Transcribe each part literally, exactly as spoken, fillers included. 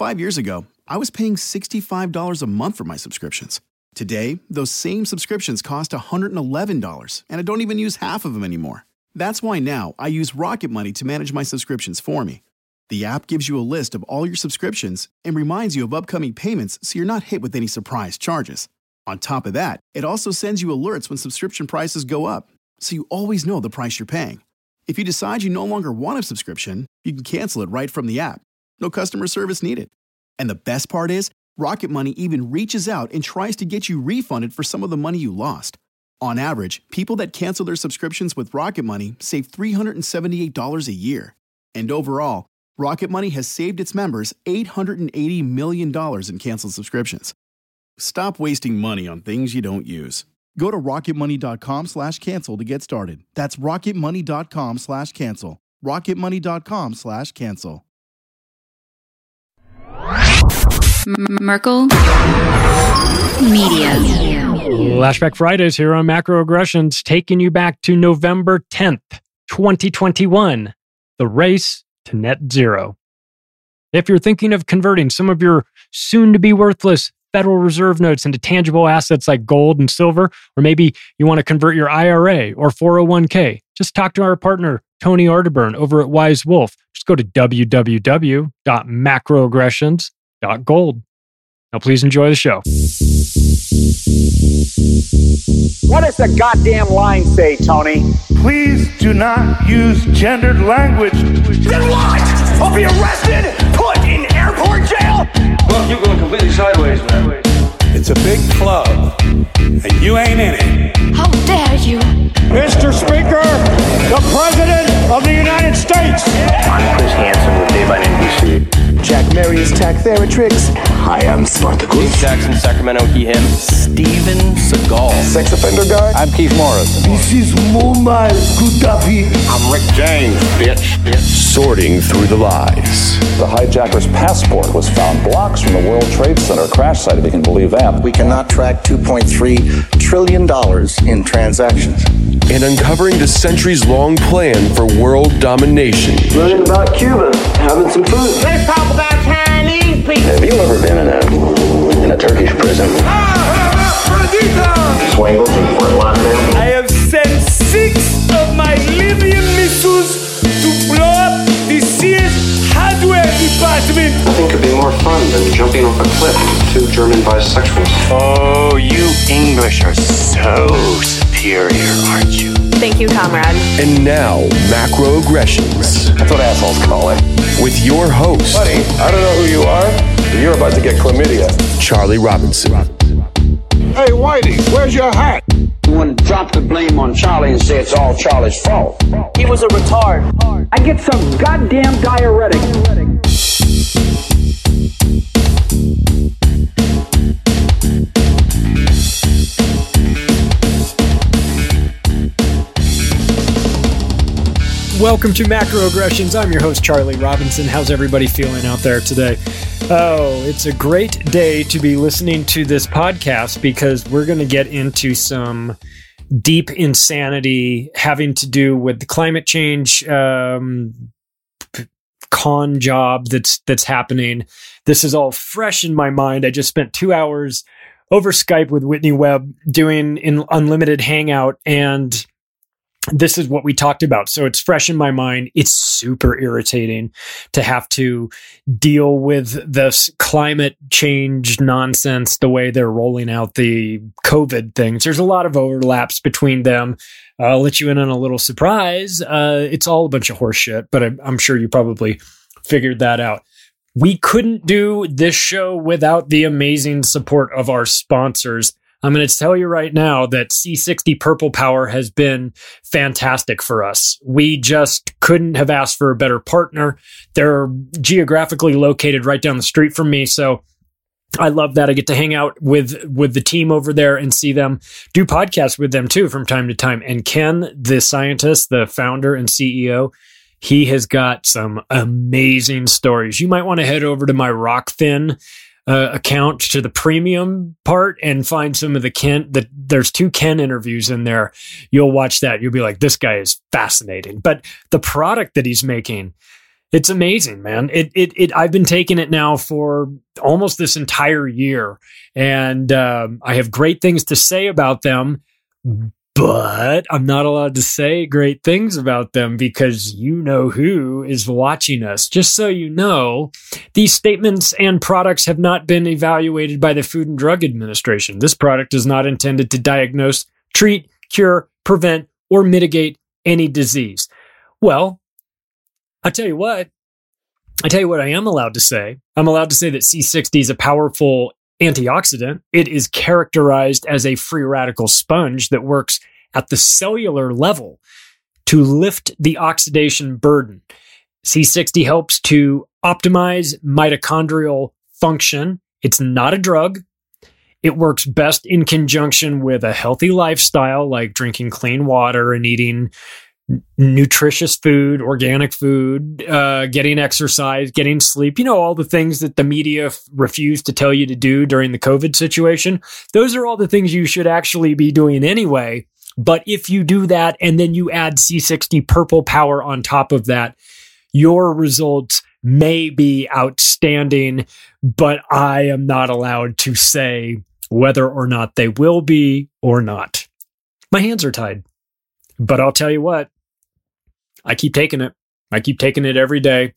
Five years ago, I was paying sixty-five dollars a month for my subscriptions. Today, those same subscriptions cost one hundred eleven dollars, and I don't even use half of them anymore. That's why now I use Rocket Money to manage my subscriptions for me. The app gives you a list of all your subscriptions and reminds you of upcoming payments so you're not hit with any surprise charges. On top of that, it also sends you alerts when subscription prices go up, so you always know the price you're paying. If you decide you no longer want a subscription, you can cancel it right from the app. No customer service needed. And the best part is, Rocket Money even reaches out and tries to get you refunded for some of the money you lost. On average, people that cancel their subscriptions with Rocket Money save three hundred seventy-eight dollars a year. And overall, Rocket Money has saved its members eight hundred eighty million dollars in canceled subscriptions. Stop wasting money on things you don't use. Go to rocketmoney.com slash cancel to get started. That's rocketmoney.com slash cancel. rocketmoney.com slash cancel. Merkel Media. Flashback Fridays here on Macroaggressions, taking you back to November tenth, twenty twenty-one, the race to net zero. If you're thinking of converting some of your soon-to-be worthless Federal Reserve notes into tangible assets like gold and silver, or maybe you want to convert your I R A or four oh one k, just talk to our partner, Tony Arterburn, over at Wise Wolf. Just go to w w w dot macroaggressions dot gold. Now, please enjoy the show. What does the goddamn line say, Tony? Please do not use gendered language. Then what? I'll be arrested, put in airport jail? Well, you're going completely sideways, man. It's a big club, and you ain't in it. How dare you? Mister Speaker, the President of the United States. I'm Chris Hansen with Dave on N B C. Jack Marius Tack Theratrix. Hi, I'm Spartacus. Jackson, Sacramento, he, him. Steven Seagal. Sex offender guy. I'm Keith Morris. This is Muammar Gaddafi. I'm Rick James, bitch. bitch. Sorting through the lies. The hijacker's passport was found blocks from the World Trade Center crash site, if you can believe that. We cannot track two point three trillion dollars in transactions. And uncovering the centuries-long plan for world domination. Learning about Cuba, having some food. Let's talk about Chinese people. Have you ever been in a in a Turkish prison? Swangles in Fort Lauderdale. I have sent six of my Libyan missiles to blow up the Sears hardware department. Nothing could be more fun than jumping off a cliff with two German bisexuals. Oh, you English are so superior, aren't you? Thank you, comrade. And now, Macroaggressions. That's what assholes call it. With your host, Buddy, I don't know who you are, but you're about to get chlamydia. Charlie Robinson. Hey, Whitey, where's your hat? You want to drop the blame on Charlie and say it's all Charlie's fault. He was a retard. I get some goddamn diuretic. Welcome to Macroaggressions. I'm your host, Charlie Robinson. How's everybody feeling out there today? Oh, it's a great day to be listening to this podcast because we're going to get into some deep insanity having to do with the climate change um, p- con job that's that's happening. This is all fresh in my mind. I just spent two hours over Skype with Whitney Webb doing an unlimited hangout, and this is what we talked about. So it's fresh in my mind. It's super irritating to have to deal with this climate change nonsense, the way they're rolling out the COVID things. There's a lot of overlaps between them. Uh, I'll let you in on a little surprise. Uh, it's all a bunch of horse shit, but I'm, I'm sure you probably figured that out. We couldn't do this show without the amazing support of our sponsors. I'm going to tell you right now that C sixty Purple Power has been fantastic for us. We just couldn't have asked for a better partner. They're geographically located right down the street from me, so I love that. I get to hang out with, with the team over there and see them, do podcasts with them too from time to time. And Ken, the scientist, the founder and C E O, he has got some amazing stories. You might want to head over to my Rockfin Uh, account to the premium part and find some of the Ken. The, there's two Ken interviews in there. You'll watch that. You'll be like, this guy is fascinating. But the product that he's making, It's amazing, man. It, it, it, I've been taking it now for almost this entire year, and um, I have great things to say about them, but I'm not allowed to say great things about them because you know who is watching us. Just so you know, these statements and products have not been evaluated by the Food and Drug Administration. This product is not intended to diagnose, treat, cure, prevent, or mitigate any disease. Well, I tell you what, I tell you what I am allowed to say. I'm allowed to say that C sixty is a powerful antioxidant. It is characterized as a free radical sponge that works at the cellular level to lift the oxidation burden. C sixty helps to optimize mitochondrial function. It's not a drug. It works best in conjunction with a healthy lifestyle like drinking clean water and eating nutritious food, organic food, uh, getting exercise, getting sleep, you know, all the things that the media f- refused to tell you to do during the COVID situation. Those are all the things you should actually be doing anyway. But if you do that and then you add C sixty Purple Power on top of that, your results may be outstanding, but I am not allowed to say whether or not they will be or not. My hands are tied. But I'll tell you what, I keep taking it. I keep taking it every day.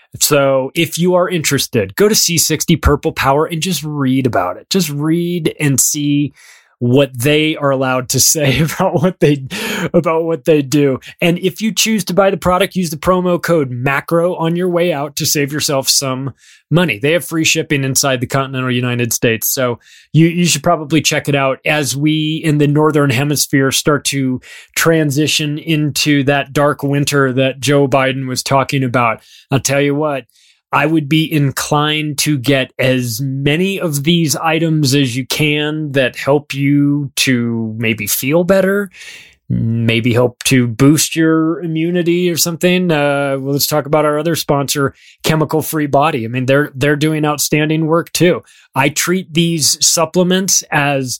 So if you are interested, go to C sixty Purple Power and just read about it. Just read and see what they are allowed to say about what they about what they do. And if you choose to buy the product, use the promo code MACRO on your way out to save yourself some money. They have free shipping inside the continental United States. So you, you should probably check it out as we in the Northern Hemisphere start to transition into that dark winter that Joe Biden was talking about. I'll tell you what, I would be inclined to get as many of these items as you can that help you to maybe feel better, maybe help to boost your immunity or something. Uh, well, let's talk about our other sponsor, Chemical Free Body. I mean, they're they're doing outstanding work too. I treat these supplements as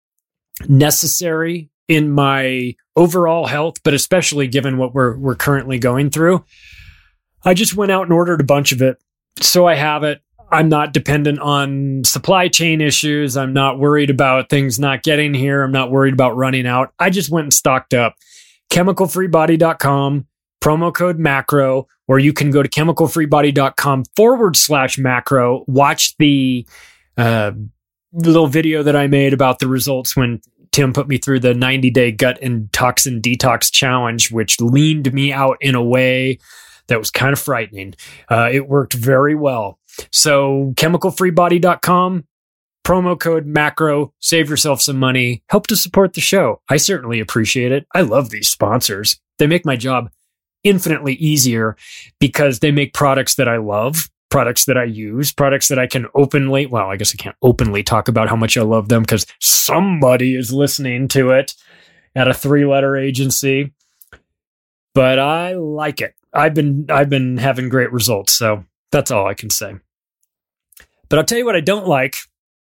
necessary in my overall health, but especially given what we're we're currently going through. I just went out and ordered a bunch of it. So I have it. I'm not dependent on supply chain issues. I'm not worried about things not getting here. I'm not worried about running out. I just went and stocked up. chemical free body dot com, promo code macro, or you can go to chemical free body dot com forward slash macro. Watch the uh, little video that I made about the results when Tim put me through the ninety day gut and toxin detox challenge, which leaned me out in a way that was kind of frightening. Uh, it worked very well. So chemical free body dot com, promo code macro, save yourself some money, help to support the show. I certainly appreciate it. I love these sponsors. They make my job infinitely easier because they make products that I love, products that I use, products that I can openly, well, I guess I can't openly talk about how much I love them because somebody is listening to it at a three-letter agency. But I like it. I've been I've been having great results, so that's all I can say. But I'll tell you what I don't like.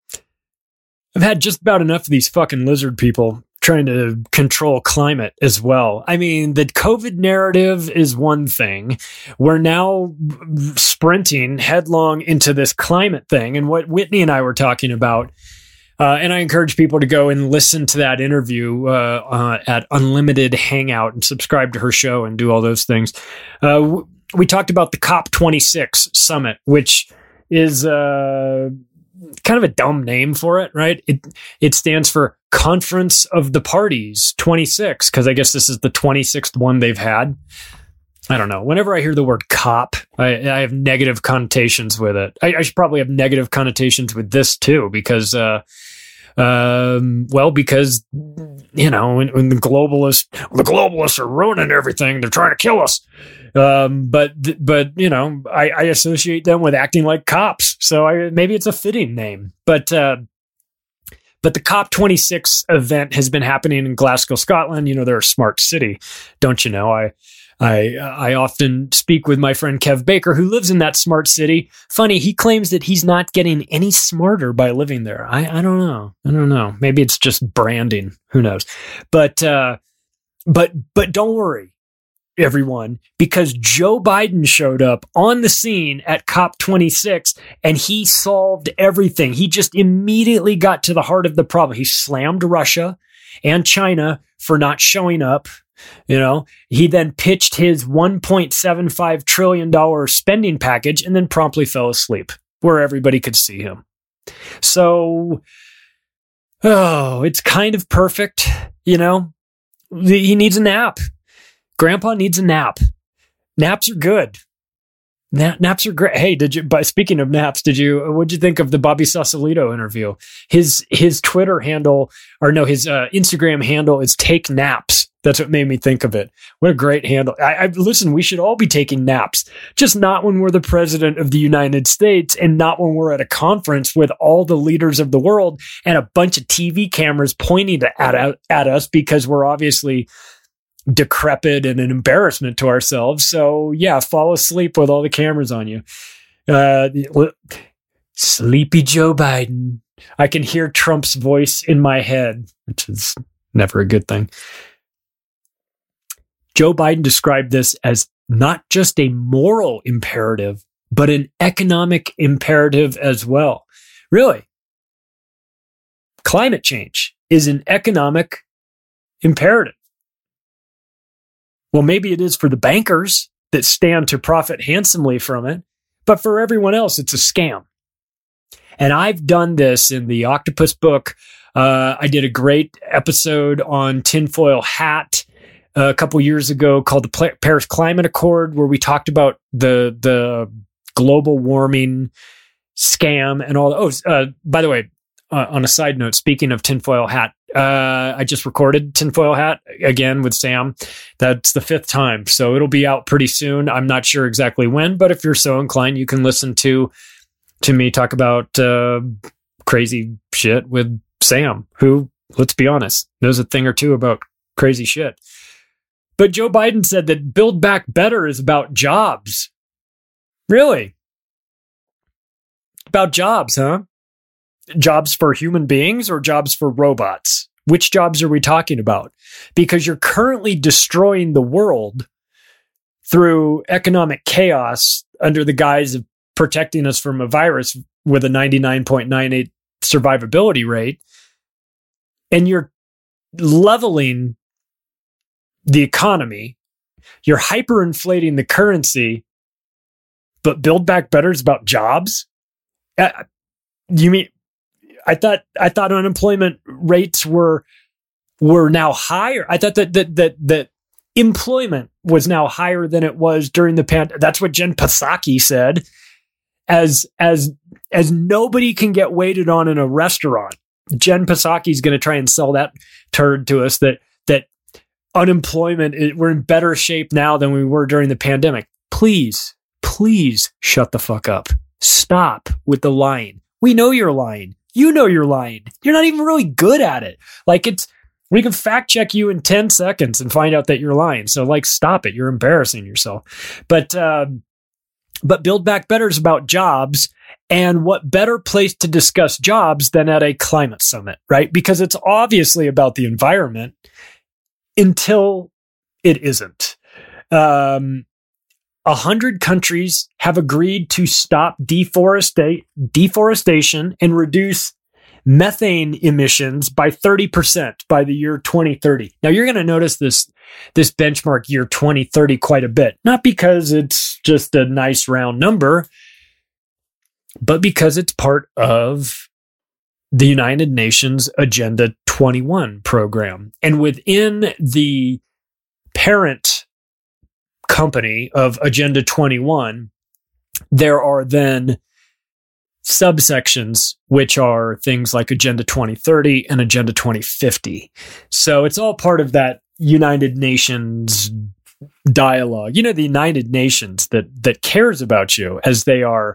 I've had just about enough of these fucking lizard people trying to control climate as well. I mean, the COVID narrative is one thing. We're now sprinting headlong into this climate thing, and what Whitney and I were talking about. Uh, and I encourage people to go and listen to that interview uh, uh, at Unlimited Hangout and subscribe to her show and do all those things. Uh, w- we talked about the COP twenty-six summit, which is uh, kind of a dumb name for it, right? It it stands for Conference of the Parties twenty-six, because I guess this is the twenty-sixth one they've had. I don't know. Whenever I hear the word COP, I, I have negative connotations with it. I, I should probably have negative connotations with this too, because, uh, um, well, because, you know, when, when the globalists, the globalists are ruining everything, they're trying to kill us. Um, but, but, you know, I, I associate them with acting like cops. So I, maybe it's a fitting name, but, uh, But the COP twenty-six event has been happening in Glasgow, Scotland. You know, they're a smart city, don't you know? I I I often speak with my friend Kev Baker, who lives in that smart city. Funny, he claims that he's not getting any smarter by living there. I, I don't know. I don't know. Maybe it's just branding. Who knows? But uh, but but don't worry. everyone, because Joe Biden showed up on the scene at COP twenty-six and he solved everything. He just immediately got to the heart of the problem. He slammed Russia and China for not showing up. You know, he then pitched his one point seven five trillion dollars spending package and then promptly fell asleep where everybody could see him. So, oh, it's kind of perfect. You know, he needs a nap. Grandpa needs a nap. Naps are good. Na- naps are great. Hey, did you, by speaking of naps, did you, what'd you think of the Bobby Sausalito interview? His, his Twitter handle, or no, his uh, Instagram handle is Take Naps. That's what made me think of it. What a great handle. I, I listen, we should all be taking naps, just not when we're the president of the United States and not when we're at a conference with all the leaders of the world and a bunch of T V cameras pointing to, at, at us because we're obviously decrepit and an embarrassment to ourselves. So yeah, fall asleep with all the cameras on you. Uh, sleepy Joe Biden. I can hear Trump's voice in my head, which is never a good thing. Joe Biden described this as not just a moral imperative, but an economic imperative as well. Really? Climate change is an economic imperative. Well, maybe it is for the bankers that stand to profit handsomely from it, but for everyone else, it's a scam. And I've done this in the Octopus book. Uh, I did a great episode on tinfoil hat uh, a couple years ago called the Paris Climate Accord, where we talked about the the global warming scam and all. The, oh, uh, by the way, uh, on a side note, speaking of tinfoil hat, uh, I just recorded tinfoil hat again with Sam. That's the fifth time, so it'll be out pretty soon. I'm not sure exactly when, but if you're so inclined, you can listen to to me talk about uh, crazy shit with Sam, who, let's be honest, knows a thing or two about crazy shit. But Joe Biden said that Build Back Better is about jobs. Really? About jobs, huh? Jobs for human beings or jobs for robots? Which jobs are we talking about? Because you're currently destroying the world through economic chaos under the guise of protecting us from a virus with a ninety-nine point nine eight survivability rate. And you're leveling the economy. You're hyperinflating the currency. But Build Back Better is about jobs? Uh, you mean... I thought I thought unemployment rates were were now higher. I thought that that that that employment was now higher than it was during the pandemic. That's what Jen Psaki said. As as as nobody can get waited on in a restaurant, Jen Psaki is going to try and sell that turd to us that that unemployment is, we're in better shape now than we were during the pandemic. Please, please shut the fuck up. Stop with the lying. We know you're lying. You know you're lying. You're not even really good at it. Like it's, we can fact check you in ten seconds and find out that you're lying. So like, stop it. You're embarrassing yourself. But, um, but Build Back Better is about jobs, and what better place to discuss jobs than at a climate summit, right? Because it's obviously about the environment until it isn't. Um, A hundred countries have agreed to stop deforesta- deforestation and reduce methane emissions by thirty percent by the year twenty thirty. Now you're going to notice this, this benchmark year twenty thirty quite a bit, not because it's just a nice round number, but because it's part of the United Nations Agenda twenty-one program. And within the parent company of Agenda twenty-one, there are then subsections, which are things like Agenda twenty thirty and Agenda twenty fifty. So it's all part of that United Nations dialogue. You know, the United Nations that that cares about you as they are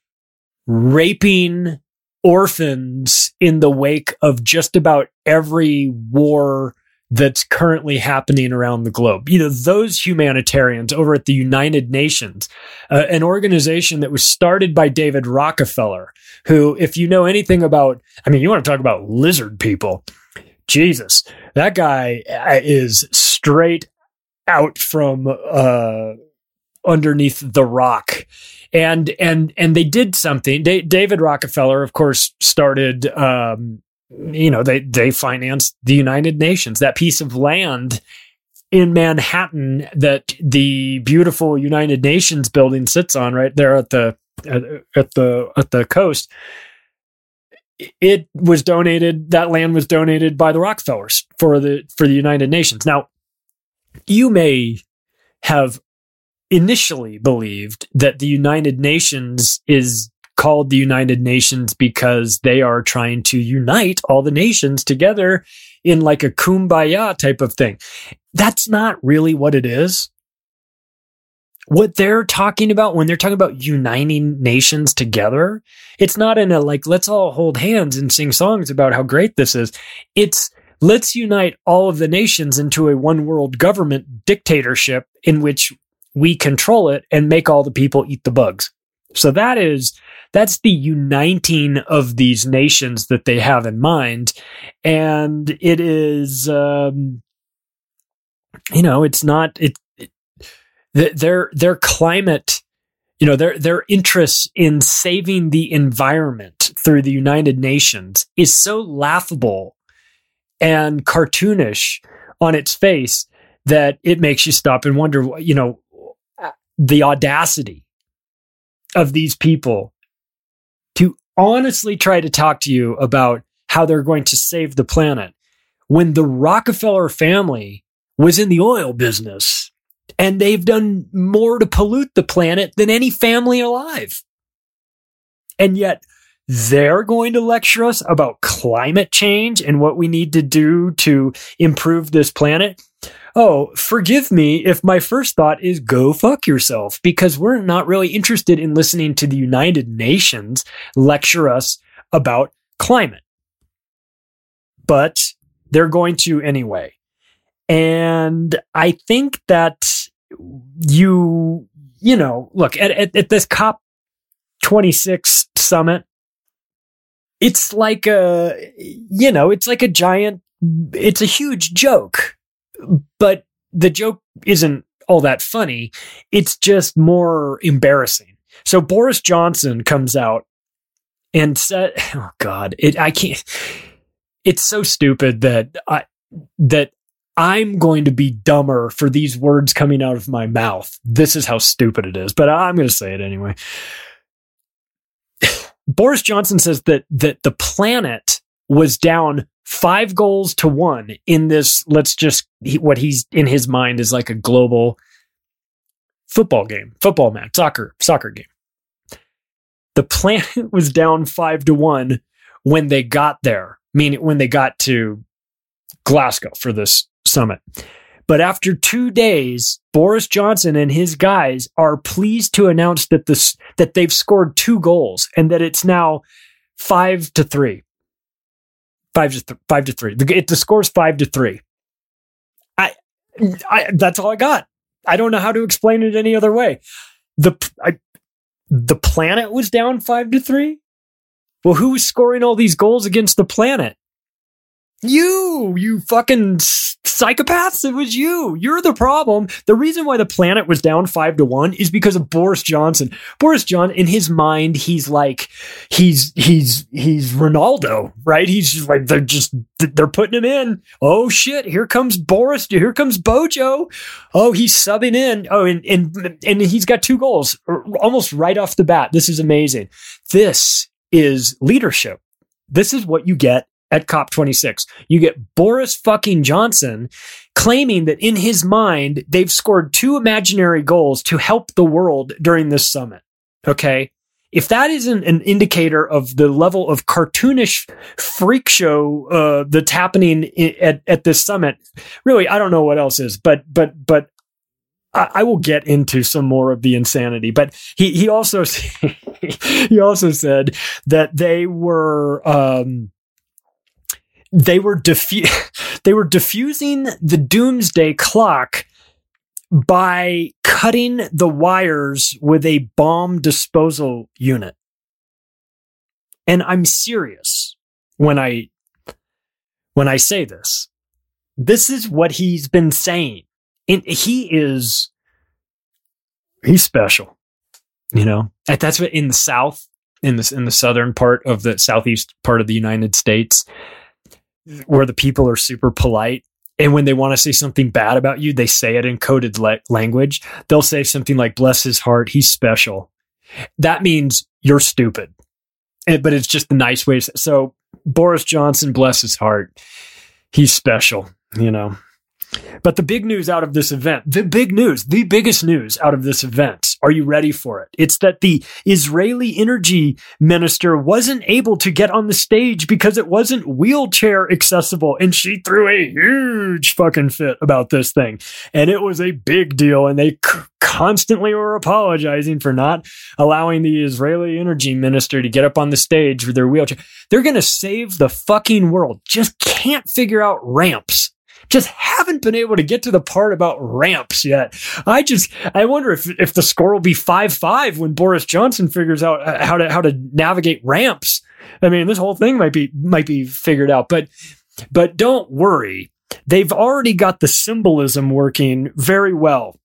raping orphans in the wake of just about every war that's currently happening around the globe. You know, those humanitarians over at the United Nations, uh, an organization that was started by David Rockefeller, who, if you know anything about, I mean, you want to talk about lizard people, Jesus, that guy is straight out from uh, underneath the rock. And and and they did something. Da- David Rockefeller, of course, started, um, you know, they, they financed the United Nations, that piece of land in Manhattan that the beautiful United Nations building sits on right there at the at, at the at the coast. It was donated, that land was donated by the Rockefellers for the for the United Nations. Now, you may have initially believed that the United Nations is called the United Nations because they are trying to unite all the nations together in like a kumbaya type of thing. That's not really what it is. What they're talking about when they're talking about uniting nations together, it's not in a like, let's all hold hands and sing songs about how great this is. It's let's unite all of the nations into a one world government dictatorship in which we control it and make all the people eat the bugs. So that is, that's the uniting of these nations that they have in mind. And it is, um, you know, it's not, it, it their, their climate, you know, their, their interest in saving the environment through the United Nations is so laughable and cartoonish on its face that it makes you stop and wonder, you know, the audacity of these people to honestly try to talk to you about how they're going to save the planet when the Rockefeller family was in the oil business and they've done more to pollute the planet than any family alive. And yet they're going to lecture us about climate change and what we need to do to improve this planet. Oh, forgive me if my first thought is go fuck yourself, because we're not really interested in listening to the United Nations lecture us about climate. But they're going to anyway. And I think that you, you know, look, at, at, at this COP twenty-six summit, it's like a, you know, it's like a giant, it's a huge joke. But the joke isn't all that funny. It's just more embarrassing. So Boris Johnson comes out and said, "Oh God, it I can't." It's so stupid that I that I'm going to be dumber for these words coming out of my mouth. This is how stupid it is, but I'm going to say it anyway. Boris Johnson says that that the planet was down five goals to one in this, let's just, he, what he's in his mind is like a global football game, football match, soccer, soccer game. The planet was down five to one when they got there, meaning when they got to Glasgow for this summit. But after two days, Boris Johnson and his guys are pleased to announce that this, that they've scored two goals and that it's now five to three. Five to th- five to three. The, it, the score's five to three. I, I, that's all I got. I don't know how to explain it any other way. The, I, the planet was down five to three. Well, who was scoring all these goals against the planet? You, you fucking psychopaths. It was you. You're the problem. The reason why the planet was down five to one is because of Boris Johnson. Boris Johnson, in his mind, he's like, he's, he's, he's Ronaldo, right? He's just like, they're just, they're putting him in. Oh shit. Here comes Boris. Here comes Bojo. Oh, he's subbing in. Oh, and, and, and he's got two goals almost right off the bat. This is amazing. This is leadership. This is what you get at COP twenty-six. You get Boris fucking Johnson claiming that in his mind, they've scored two imaginary goals to help the world during this summit. Okay. If that isn't an indicator of the level of cartoonish freak show uh, that's happening I- at, at this summit, really, I don't know what else is, but, but, but I, I will get into some more of the insanity. But he, he also, he also said that they were, um, They were diffu- they were diffusing the doomsday clock by cutting the wires with a bomb disposal unit. And I'm serious when I when I say this. This is what he's been saying And he is, he's special, you know, and that's what in the South, in the, in the southern part of the southeast part of the United States, where the people are super polite. And when they want to say something bad about you, they say it in coded le- language. They'll say something like, bless his heart, he's special. That means you're stupid. And, but it's just a nice way to say. So Boris Johnson, bless his heart, he's special, you know. But the big news out of this event, the big news, the biggest news out of this event, are you ready for it? It's that the Israeli energy minister wasn't able to get on the stage because it wasn't wheelchair accessible. And she threw a huge fucking fit about this thing. And it was a big deal. And they c- constantly were apologizing for not allowing the Israeli energy minister to get up on the stage with their wheelchair. They're going to save the fucking world. Just can't figure out ramps. Just haven't been able to get to the part about ramps yet. I just, I wonder if, if the score will be five five when Boris Johnson figures out how to, how to navigate ramps. I mean, this whole thing might be, might be figured out, but, but don't worry. They've already got the symbolism working very well.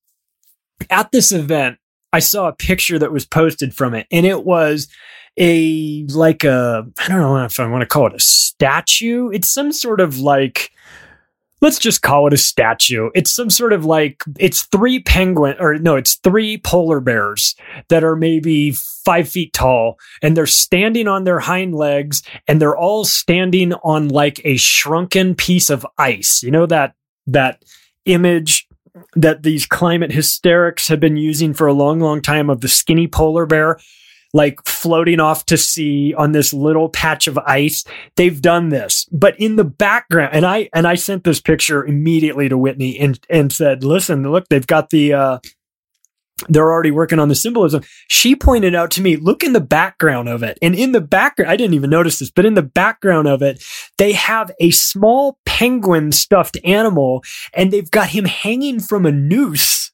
At this event, I saw a picture that was posted from it, and it was a, like a, I don't know if I want to call it a statue. It's some sort of like, let's just call it a statue. It's some sort of like, it's three penguin, or no, it's three polar bears that are maybe five feet tall, and they're standing on their hind legs, and they're all standing on like a shrunken piece of ice. You know, that, that image that these climate hysterics have been using for a long, long time of the skinny polar bear, like floating off to sea on this little patch of ice. They've done this, but in the background, and I, and I sent this picture immediately to Whitney and, and said, listen, look, they've got the, uh, they're already working on the symbolism. She pointed out to me, look in the background of it. And in the background, I didn't even notice this, but in the background of it, they have a small penguin stuffed animal, and they've got him hanging from a noose.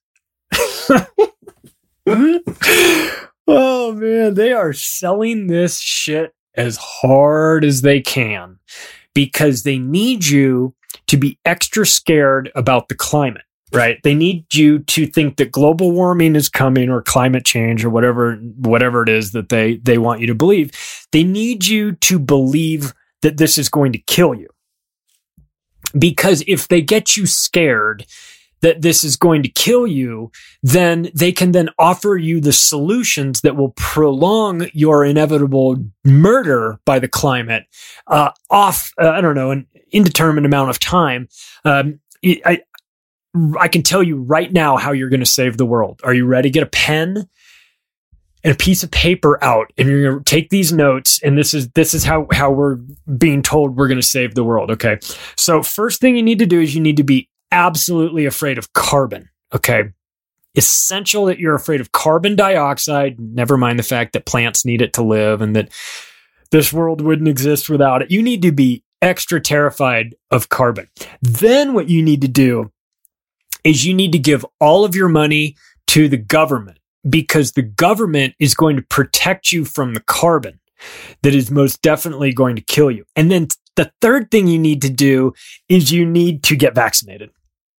Oh man, they are selling this shit as hard as they can because they need you to be extra scared about the climate, right? They need you to think that global warming is coming, or climate change, or whatever, whatever it is that they, they want you to believe. They need you to believe that this is going to kill you. Because if they get you scared that this is going to kill you, then they can then offer you the solutions that will prolong your inevitable murder by the climate uh, off, uh, I don't know, an indeterminate amount of time. Um, I, I can tell you right now how you're going to save the world. Are you ready? Get a pen and a piece of paper out, and you're going to take these notes. And this is, this is how, how we're being told we're going to save the world. Okay. So first thing you need to do is you need to be absolutely afraid of carbon. Okay. Essential that you're afraid of carbon dioxide. Never mind the fact that plants need it to live and that this world wouldn't exist without it. You need to be extra terrified of carbon. Then what you need to do is you need to give all of your money to the government, because the government is going to protect you from the carbon that is most definitely going to kill you. And then the third thing you need to do is you need to get vaccinated,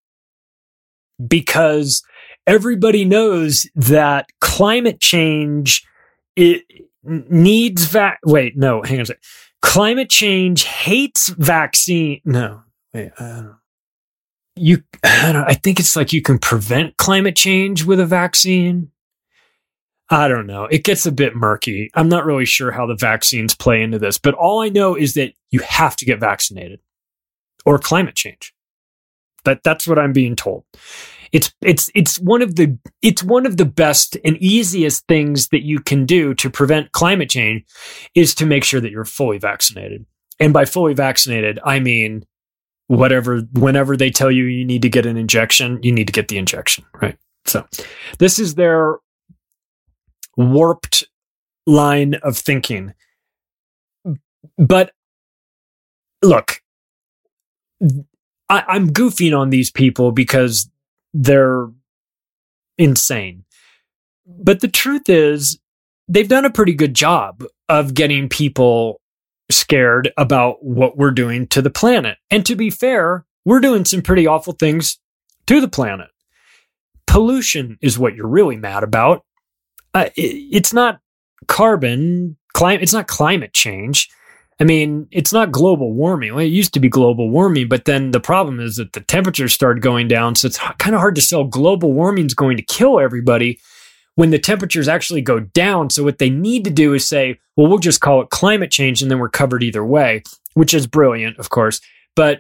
because everybody knows that climate change, it needs vac. Wait, no, hang on a second. Climate change hates vaccine. No, wait, I don't know. You, I, don't, I think it's like you can prevent climate change with a vaccine. I don't know. It gets a bit murky. I'm not really sure how the vaccines play into this, but all I know is that you have to get vaccinated or climate change. That that's what I'm being told. It's it's it's one of the it's one of the best and easiest things that you can do to prevent climate change is to make sure that you're fully vaccinated. And by fully vaccinated, I mean whatever whenever they tell you you need to get an injection, you need to get the injection, right? So, this is their warped line of thinking. But look, I, I'm goofing on these people because they're insane. But the truth is, they've done a pretty good job of getting people scared about what we're doing to the planet. And to be fair, we're doing some pretty awful things to the planet. pollution is what you're really mad about. Uh, it, it's not carbon, climate, it's not climate change. I mean, it's not global warming. Well, it used to be global warming, but then the problem is that the temperatures started going down. So it's kind of hard to sell global warming is going to kill everybody when the temperatures actually go down. So what they need to do is say, well, we'll just call it climate change and then we're covered either way, which is brilliant, of course. But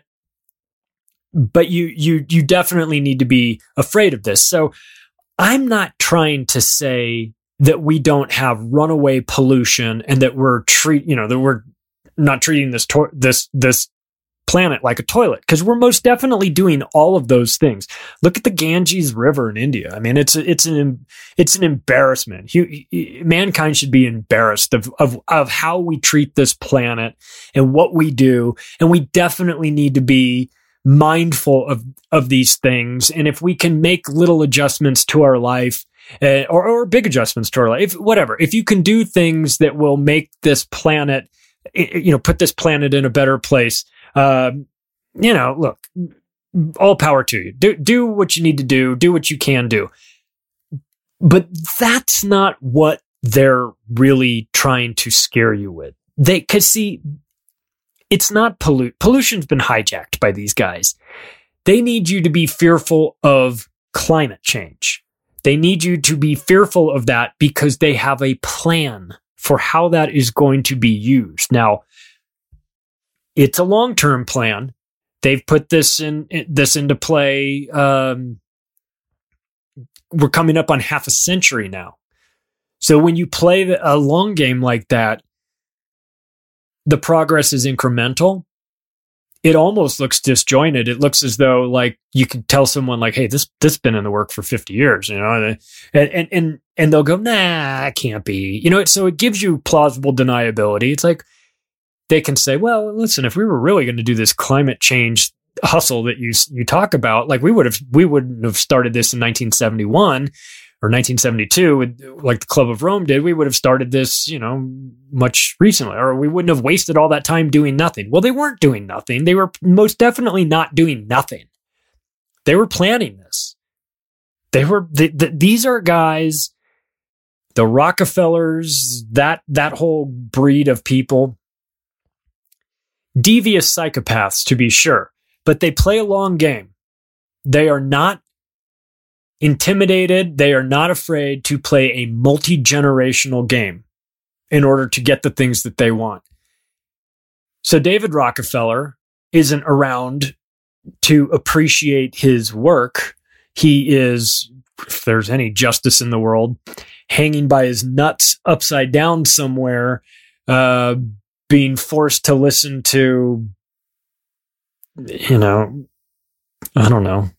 but you you you definitely need to be afraid of this. So I'm not trying to say that we don't have runaway pollution and that we're treat, you know, that we're not treating this to- this this planet like a toilet, because we're most definitely doing all of those things. Look at the Ganges River in India. I mean, it's a, it's an it's an embarrassment. He, he, mankind should be embarrassed of, of of how we treat this planet and what we do, and we definitely need to be mindful of of these things. And if we can make little adjustments to our life, uh, or or big adjustments to our life, if, whatever, if you can do things that will make this planet, you know, put this planet in a better place. Uh, you know, look, all power to you. Do do what you need to do. Do what you can do. But that's not what they're really trying to scare you with. They, cause see, it's not pollute. Pollution's been hijacked by these guys. They need you to be fearful of climate change. They need you to be fearful of that because they have a plan for how that is going to be used. Now, it's a long-term plan. They've put this in this into play. Um, we're coming up on half a century now. So when you play a long game like that, the progress is incremental. It almost looks disjointed. It looks as though like you could tell someone like, "Hey, this this has been in the work for fifty years," you know, and and and and they'll go, "Nah, it can't be," you know. So it gives you plausible deniability. It's like they can say, "Well, listen, if we were really going to do this climate change hustle that you you talk about, like we would have we wouldn't have started this in nineteen seventy-one or nineteen seventy-two, like the Club of Rome did. We would have started this, you know, much recently, or we wouldn't have wasted all that time doing nothing." Well, they weren't doing nothing. They were most definitely not doing nothing. They were planning this. They were. They, the, these are guys, the Rockefellers, that that whole breed of people, devious psychopaths to be sure, but they play a long game. They are not intimidated. They are not afraid to play a multi-generational game in order to get the things that they want. So David Rockefeller isn't around to appreciate his work. He is, if there's any justice in the world, hanging by his nuts upside down somewhere, uh, being forced to listen to, you know, I don't know,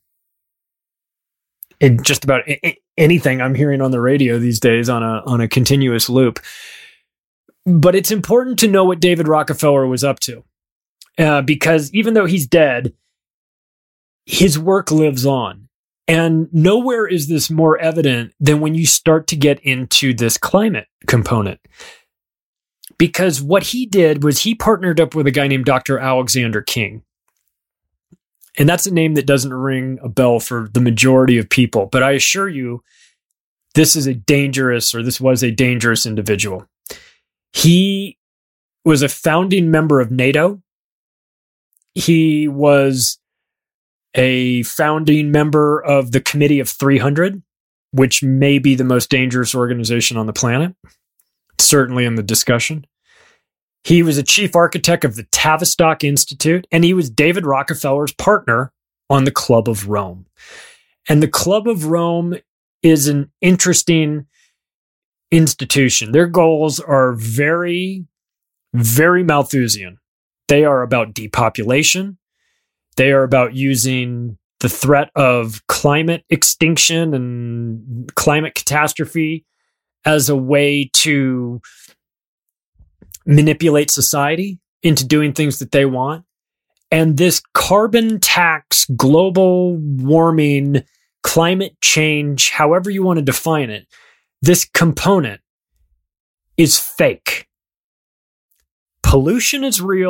in just about anything I'm hearing on the radio these days on a on a continuous loop. But it's important to know what David Rockefeller was up to, uh, because even though he's dead, his work lives on. And nowhere is this more evident than when you start to get into this climate component. Because what he did was he partnered up with a guy named Doctor Alexander King. And that's a name that doesn't ring a bell for the majority of people. But I assure you, this is a dangerous, or this was a dangerous individual. He was a founding member of NATO. He was a founding member of the Committee of three hundred, which may be the most dangerous organization on the planet, certainly in the discussion. He was a chief architect of the Tavistock Institute, and he was David Rockefeller's partner on the Club of Rome. And the Club of Rome is an interesting institution. Their goals are very, very Malthusian. They are about depopulation. They are about using the threat of climate extinction and climate catastrophe as a way to manipulate society into doing things that they want. And this carbon tax, global warming, climate change, however you want to define it, this component is fake. Pollution is real.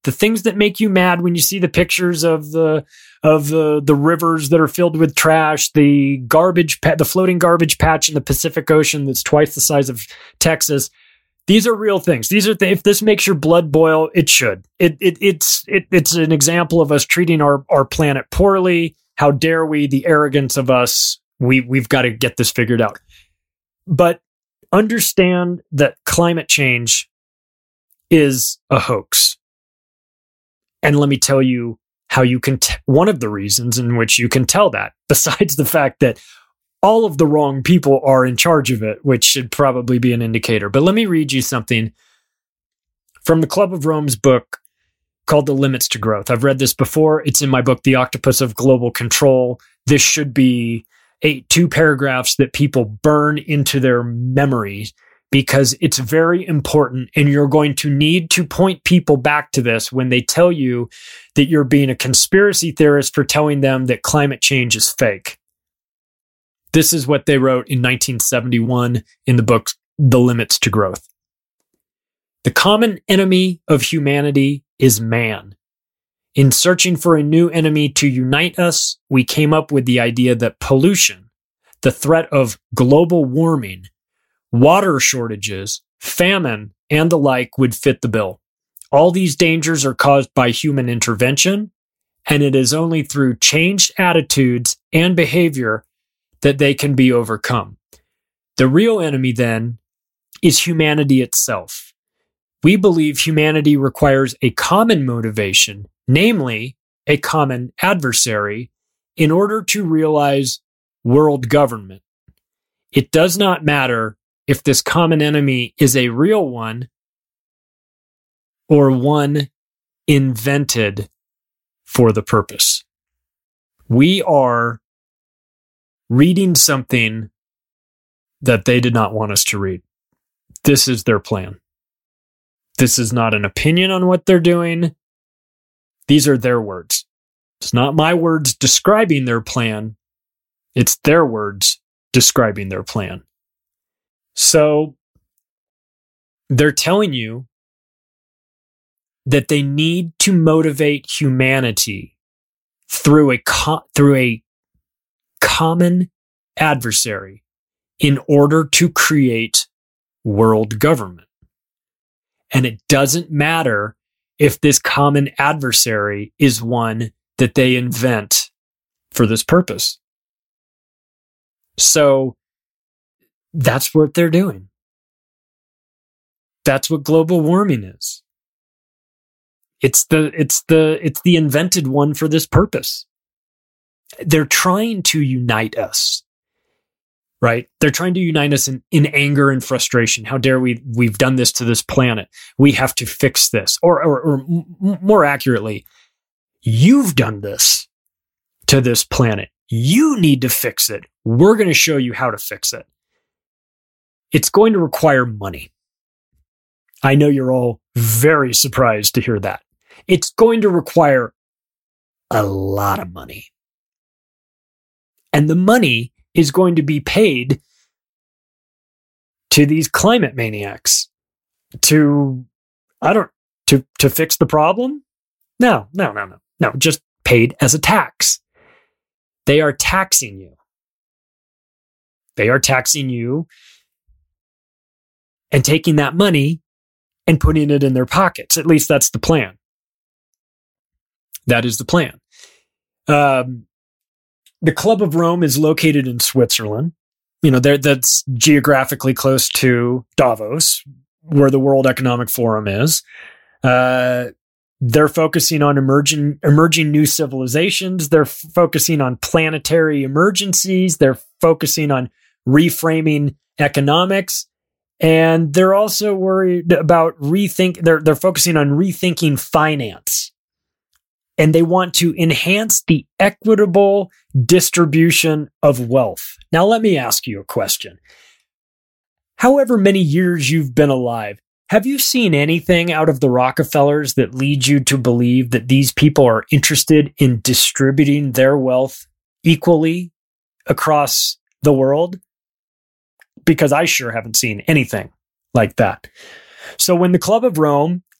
The things that make you mad when you see the pictures of the of the the rivers that are filled with trash, the garbage, pa- the floating garbage patch in the Pacific Ocean that's twice the size of Texas. These are real things. These are th- if this makes your blood boil, it should. It it it's it, it's an example of us treating our our planet poorly. How dare we? The arrogance of us. We we've got to get this figured out. But understand that climate change is a hoax. And let me tell you how you can, t- one of the reasons in which you can tell that, besides the fact that all of the wrong people are in charge of it, which should probably be an indicator. But let me read you something from the Club of Rome's book called The Limits to Growth. I've read this before. It's in my book, The Octopus of Global Control. This should be eight, two paragraphs that people burn into their memories, because it's very important, and you're going to need to point people back to this when they tell you that you're being a conspiracy theorist for telling them that climate change is fake. This is what they wrote in nineteen seventy-one in the book, The Limits to Growth. The common enemy of humanity is man. In searching for a new enemy to unite us, we came up with the idea that pollution, the threat of global warming, water shortages, famine, and the like would fit the bill. All these dangers are caused by human intervention, and it is only through changed attitudes and behavior that they can be overcome. The real enemy, then, is humanity itself. We believe humanity requires a common motivation, namely a common adversary, in order to realize world government. It does not matter if this common enemy is a real one or one invented for the purpose. We are reading something that they did not want us to read. This is their plan. This is not an opinion on what they're doing. These are their words. It's not my words describing their plan. It's their words describing their plan. So they're telling you that they need to motivate humanity through a co- through a common adversary in order to create world government. And it doesn't matter if this common adversary is one that they invent for this purpose. So that's what they're doing. That's what global warming is. It's the it's the it's the invented one for this purpose. They're trying to unite us. Right? They're trying to unite us in, in anger and frustration. How dare we? We've done this to this planet. We have to fix this. Or, or, or m- more accurately, you've done this to this planet. You need to fix it. We're going to show you how to fix it. It's going to require money. I know you're all very surprised to hear that. It's going to require a lot of money. And the money is going to be paid to these climate maniacs to, I don't, to, to fix the problem? No, no, no, no, no, just paid as a tax. They are taxing you. They are taxing you and taking that money and putting it in their pockets. At least that's the plan. That is the plan. Um, the Club of Rome is located in Switzerland. You know, that's geographically close to Davos, where the World Economic Forum is. Uh, they're focusing on emerging, emerging new civilizations. They're f- focusing on planetary emergencies. They're focusing on reframing economics. And they're also worried about rethink. They're, they're focusing on rethinking finance. And they want to enhance the equitable distribution of wealth. Now, let me ask you a question. However many years you've been alive, have you seen anything out of the Rockefellers that leads you to believe that these people are interested in distributing their wealth equally across the world? Because I sure haven't seen anything like that. So when the Club of Rome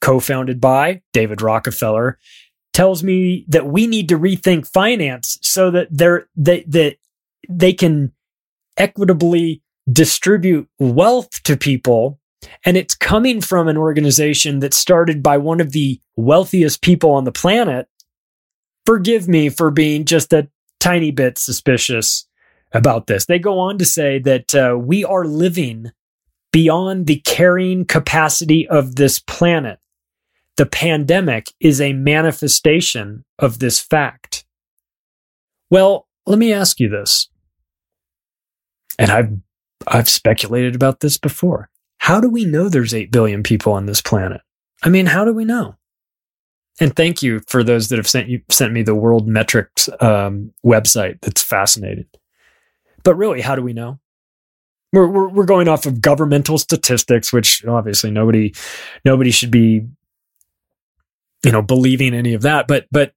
co-founded by David Rockefeller, tells me that we need to rethink finance so that they're, they, that they can equitably distribute wealth to people. And it's coming from an organization that started by one of the wealthiest people on the planet. Forgive me for being just a tiny bit suspicious about this. They go on to say that uh, we are living beyond the carrying capacity of this planet. The pandemic is a manifestation of this fact. Well, let me ask you this. And I've I've speculated about this before. How do we know there's eight billion people on this planet? I mean, how do we know? And thank you for those that have sent you sent me the World Metrics um, website. That's fascinating. But really, how do we know? We're, we're we're going off of governmental statistics, which obviously nobody nobody should be, you know, believing any of that. But but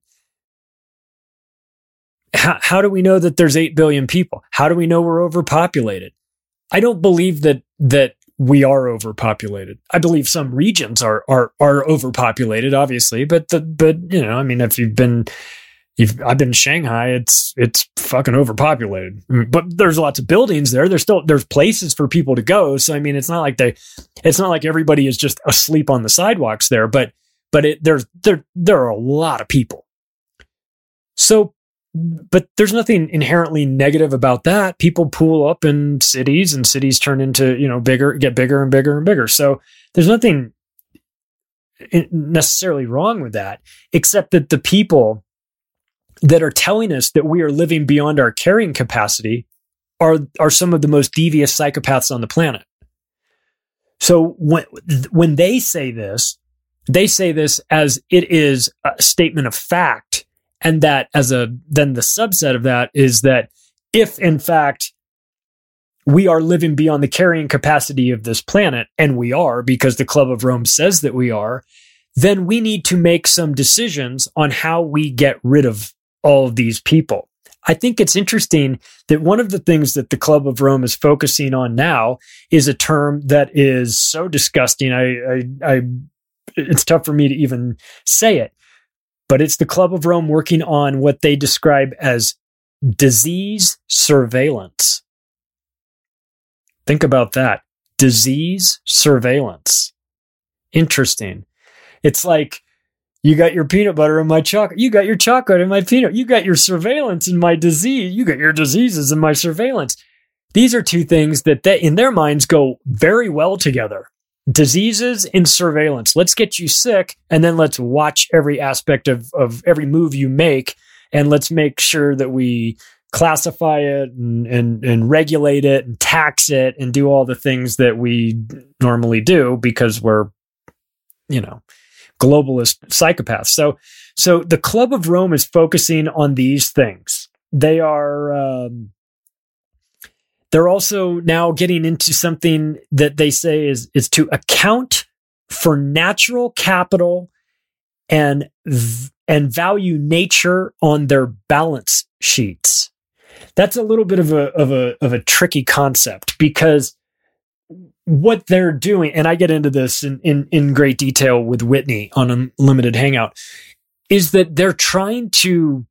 how how do we know that there's eight billion people? How do we know we're overpopulated? I don't believe that that we are overpopulated. I believe some regions are are are overpopulated, obviously, but the but you know, I mean, if you've been You've, I've been in Shanghai. It's it's fucking overpopulated, but there's lots of buildings there. There's still there's places for people to go. So I mean, it's not like they, it's not like everybody is just asleep on the sidewalks there. But but it, there's there there are a lot of people. So, but there's nothing inherently negative about that. People pool up in cities, and cities turn into, you know, bigger, get bigger and bigger and bigger. So there's nothing necessarily wrong with that, except that the people that are telling us that we are living beyond our carrying capacity are, are some of the most devious psychopaths on the planet. So when, when they say this, they say this as it is a statement of fact. And that as a, then the subset of that is that if in fact we are living beyond the carrying capacity of this planet, and we are, because the Club of Rome says that we are, then we need to make some decisions on how we get rid of all of these people. I think it's interesting that one of the things that the Club of Rome is focusing on now is a term that is so disgusting. I, I, I, it's tough for me to even say it, but it's the Club of Rome working on what they describe as disease surveillance. Think about that. Disease surveillance. Interesting. It's like, you got your peanut butter in my chocolate. You got your chocolate in my peanut. You got your surveillance in my disease. You got your diseases in my surveillance. These are two things that they, in their minds go very well together. Diseases and surveillance. Let's get you sick, and then let's watch every aspect of, of every move you make, and let's make sure that we classify it and, and, and regulate it and tax it and do all the things that we normally do because we're, you know, globalist psychopaths. So, so the Club of Rome is focusing on these things. They are, um, they're also now getting into something that they say is, is to account for natural capital and, and value nature on their balance sheets. That's a little bit of a, of a, of a tricky concept, because what they're doing, and I get into this in, in, in great detail with Whitney on Unlimited Hangout, is that they're trying to,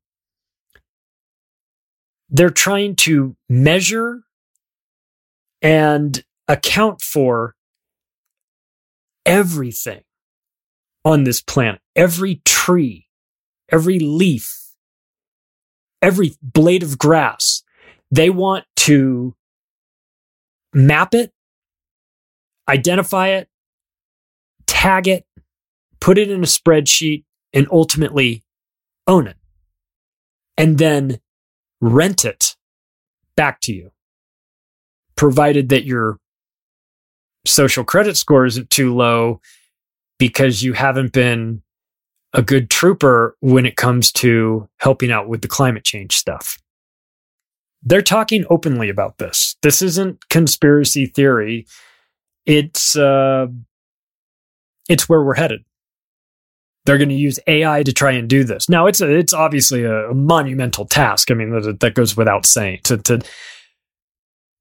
they're trying to measure and account for everything on this planet, every tree, every leaf, every blade of grass. They want to map it, identify it, tag it, put it in a spreadsheet, and ultimately own it. And then rent it back to you, provided that your social credit score isn't too low because you haven't been a good trooper when it comes to helping out with the climate change stuff. They're talking openly about this. This isn't conspiracy theory. It's uh, it's where we're headed. They're going to use A I to try and do this. Now, it's a, it's obviously a, a monumental task. I mean, that, that goes without saying. To, to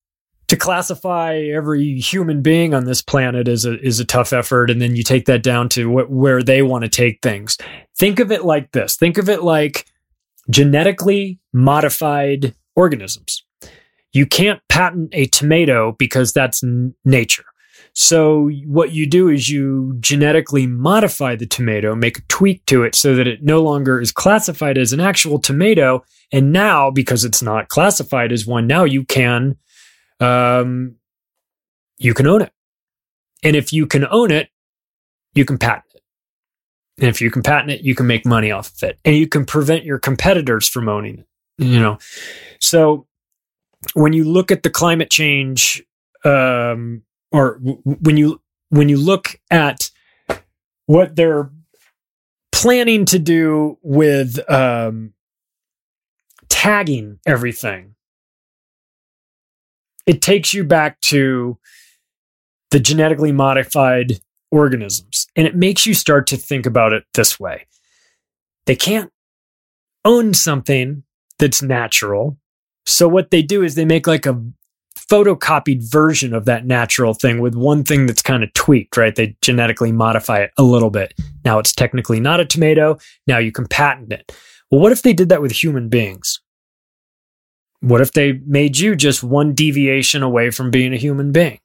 to classify every human being on this planet is a is a tough effort, and then you take that down to what, where they want to take things. Think of it like this. Think of it like genetically modified organisms. You can't patent a tomato because that's n- nature. So what you do is you genetically modify the tomato, make a tweak to it so that it no longer is classified as an actual tomato. And now, because it's not classified as one, now you can, um, you can own it. And if you can own it, you can patent it. And if you can patent it, you can make money off of it. And you can prevent your competitors from owning it. You know, so when you look at the climate change, um, or w- when you when you look at what they're planning to do with um, tagging everything, it takes you back to the genetically modified organisms, and it makes you start to think about it this way. They can't own something that's natural. So what they do is they make like a photocopied version of that natural thing with one thing that's kind of tweaked, right? They genetically modify it a little bit. Now it's technically not a tomato. Now you can patent it. Well, what if they did that with human beings? What if they made you just one deviation away from being a human being?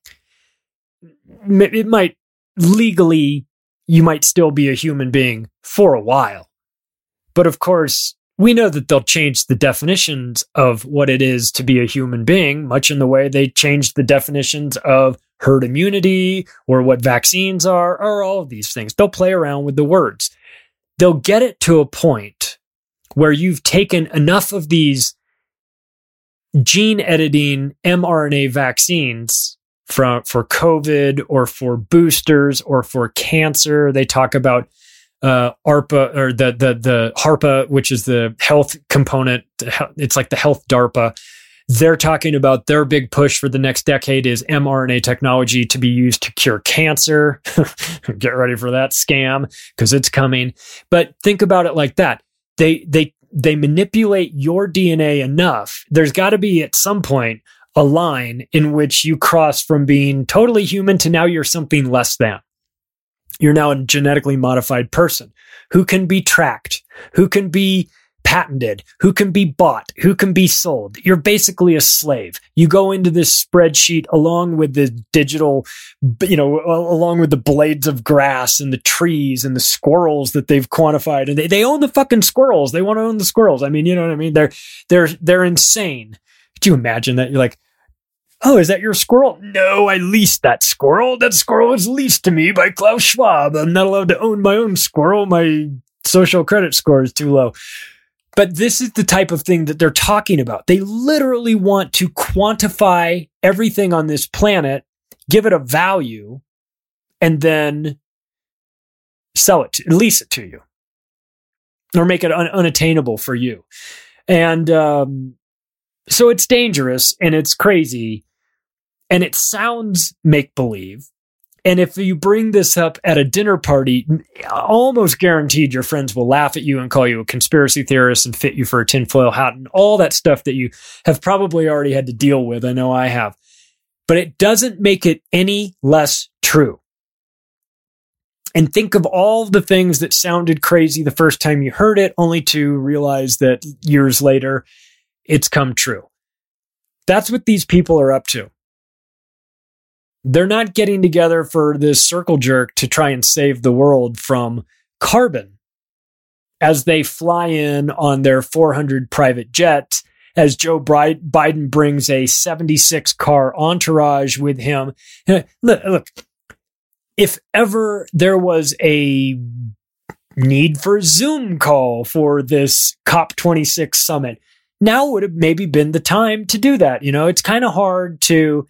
It might legally, you might still be a human being for a while. But of course, we know that they'll change the definitions of what it is to be a human being, much in the way they changed the definitions of herd immunity or what vaccines are, or all of these things. They'll play around with the words. They'll get it to a point where you've taken enough of these gene editing mRNA vaccines from, for COVID or for boosters or for cancer. They talk about Uh, ARPA or the the the HARPA, which is the health component. It's like the health DARPA. They're talking about their big push for the next decade is mRNA technology to be used to cure cancer. Get ready for that scam because it's coming. But think about it like that. They they they manipulate your D N A enough. There's got to be at some point a line in which you cross from being totally human to now you're something less than. You're now a genetically modified person who can be tracked, who can be patented, who can be bought, who can be sold. You're basically a slave. You go into this spreadsheet along with the digital, you know, along with the blades of grass and the trees and the squirrels that they've quantified. And they, they own the fucking squirrels. They want to own the squirrels. I mean, you know what I mean? They're, they're, they're insane. Could you imagine that? You're like, oh, is that your squirrel? No, I leased that squirrel. That squirrel was leased to me by Klaus Schwab. I'm not allowed to own my own squirrel. My social credit score is too low. But this is the type of thing that they're talking about. They literally want to quantify everything on this planet, give it a value, and then sell it, to, lease it to you, or make it un- unattainable for you. And um, so it's dangerous and it's crazy. And it sounds make-believe. And if you bring this up at a dinner party, almost guaranteed your friends will laugh at you and call you a conspiracy theorist and fit you for a tinfoil hat and all that stuff that you have probably already had to deal with. I know I have. But it doesn't make it any less true. And think of all the things that sounded crazy the first time you heard it, only to realize that years later, it's come true. That's what these people are up to. They're not getting together for this circle jerk to try and save the world from carbon as they fly in on their four hundred private jets, as Joe Biden brings a seventy-six car entourage with him. Look, look, if ever there was a need for a Zoom call for this COP twenty-six summit, now would have maybe been the time to do that. You know, it's kind of hard to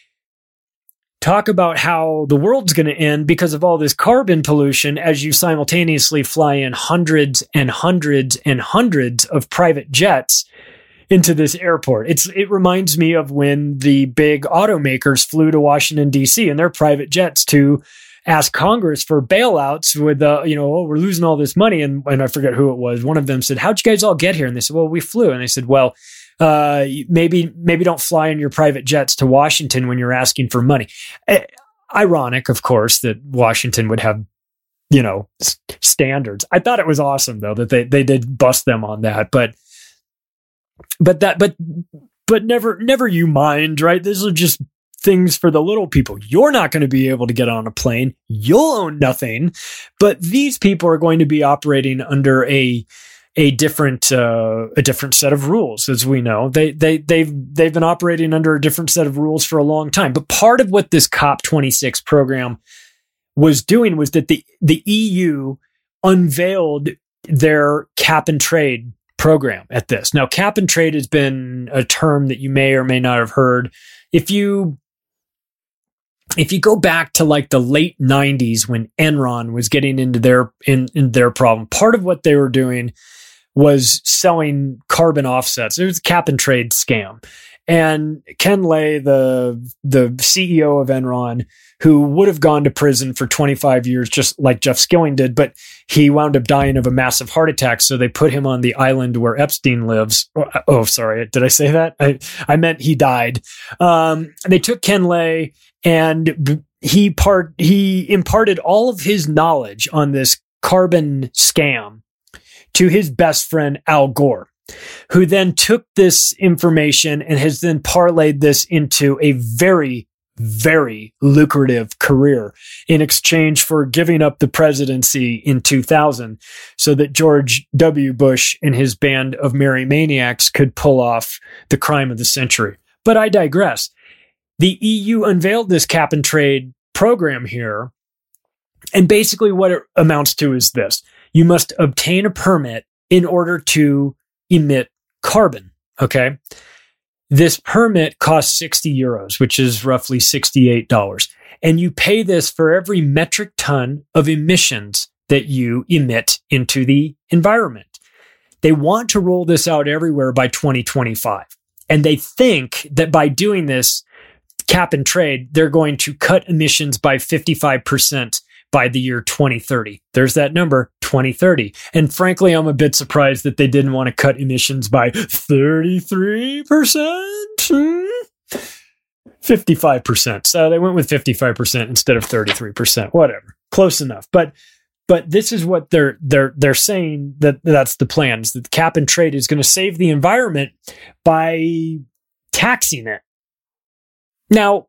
talk about how the world's going to end because of all this carbon pollution as you simultaneously fly in hundreds and hundreds and hundreds of private jets into this airport. It's it reminds me of when the big automakers flew to Washington, D C in their private jets to ask Congress for bailouts with, uh, you know, oh, we're losing all this money. And, and I forget who it was. One of them said, how'd you guys all get here? And they said, well, we flew. And they said, well, Uh, maybe maybe don't fly in your private jets to Washington when you're asking for money. Uh, ironic, of course, that Washington would have, you know, s- standards. I thought it was awesome though that they they did bust them on that, but but that but but never never you mind, right? These are just things for the little people. You're not going to be able to get on a plane. You'll own nothing, but these people are going to be operating under a a different uh, a different set of rules, as we know. They they they've they've been operating under a different set of rules for a long time. But part of what this COP twenty-six program was doing was that the the E U unveiled their cap and trade program at this. Now, cap and trade has been a term that you may or may not have heard. If you If you go back to like the late nineties when Enron was getting into their in, in their problem, part of what they were doing was selling carbon offsets. It was a cap and trade scam. And Ken Lay, the the C E O of Enron, who would have gone to prison for twenty-five years, just like Jeff Skilling did, but he wound up dying of a massive heart attack. So they put him on the island where Epstein lives. Oh, sorry. Did I say that? I, I meant he died. Um, they took Ken Lay and he part, he imparted all of his knowledge on this carbon scam to his best friend, Al Gore, who then took this information and has then parlayed this into a very, very lucrative career in exchange for giving up the presidency in two thousand so that George W. Bush and his band of merry maniacs could pull off the crime of the century. But I digress. The E U unveiled this cap and trade program here. And basically what it amounts to is this. You must obtain a permit in order to emit carbon. Okay. This permit costs sixty euros, which is roughly sixty-eight dollars. And you pay this for every metric ton of emissions that you emit into the environment. They want to roll this out everywhere by twenty twenty-five. And they think that by doing this cap and trade, they're going to cut emissions by fifty-five percent by the year twenty thirty. There's that number, twenty thirty. And frankly, I'm a bit surprised that they didn't want to cut emissions by thirty-three percent, hmm? fifty-five percent. So they went with fifty-five percent instead of thirty-three percent. Whatever. Close enough. But but this is what they're they're they're saying that that's the plan, is that the cap and trade is going to save the environment by taxing it. Now,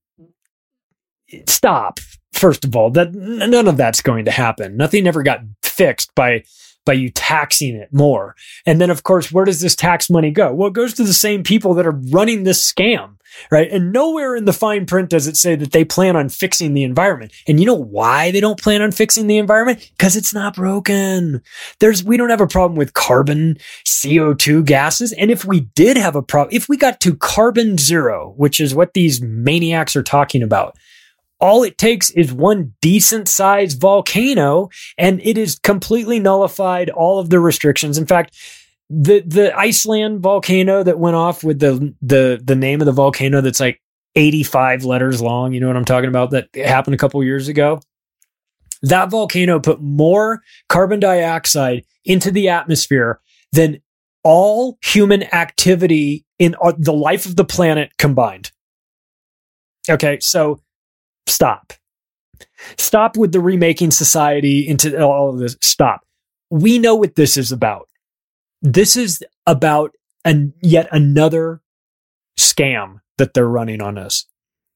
stop. First of all, that none of that's going to happen. Nothing ever got fixed by by you taxing it more. And then, of course, where does this tax money go? Well, it goes to the same people that are running this scam, right? And nowhere in the fine print does it say that they plan on fixing the environment. And you know why they don't plan on fixing the environment? Because it's not broken. There's we don't have a problem with carbon, C O two gases. And if we did have a problem, if we got to carbon zero, which is what these maniacs are talking about, all it takes is one decent sized volcano and it is completely nullified all of the restrictions. In fact, the, the Iceland volcano that went off with the, the, the name of the volcano that's like eighty-five letters long. You know what I'm talking about? That happened a couple years ago. That volcano put more carbon dioxide into the atmosphere than all human activity in the life of the planet combined. Okay. So, Stop. Stop with the remaking society into all of this. Stop. We know what this is about. This is about an, yet another scam that they're running on us.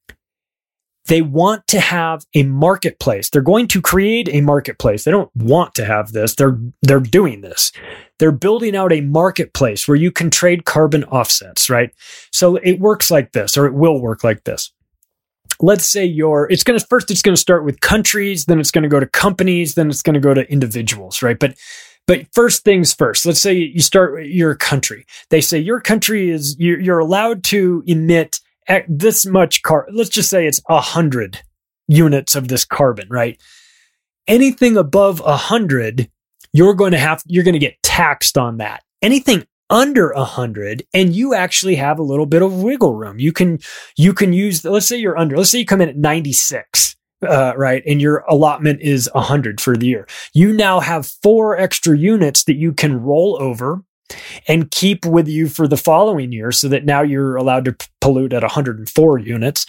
They want to have a marketplace. They're going to create a marketplace. They don't want to have this. They're, they're doing this. They're building out a marketplace where you can trade carbon offsets, right? So it works like this, or it will work like this. Let's say you're, it's going to, first it's going to start with countries, then it's going to go to companies, then it's going to go to individuals, right? But, but first things first, let's say you start, you're a country. They say your country is, you're, you're allowed to emit this much carbon. Let's just say it's a hundred units of this carbon, right? Anything above a hundred, you're going to have, you're going to get taxed on that. Anything under a hundred, and you actually have a little bit of wiggle room. You can, you can use, let's say you're under, let's say you come in at ninety-six, uh, right? And your allotment is a hundred for the year. You now have four extra units that you can roll over and keep with you for the following year so that now you're allowed to p- pollute at one hundred four units.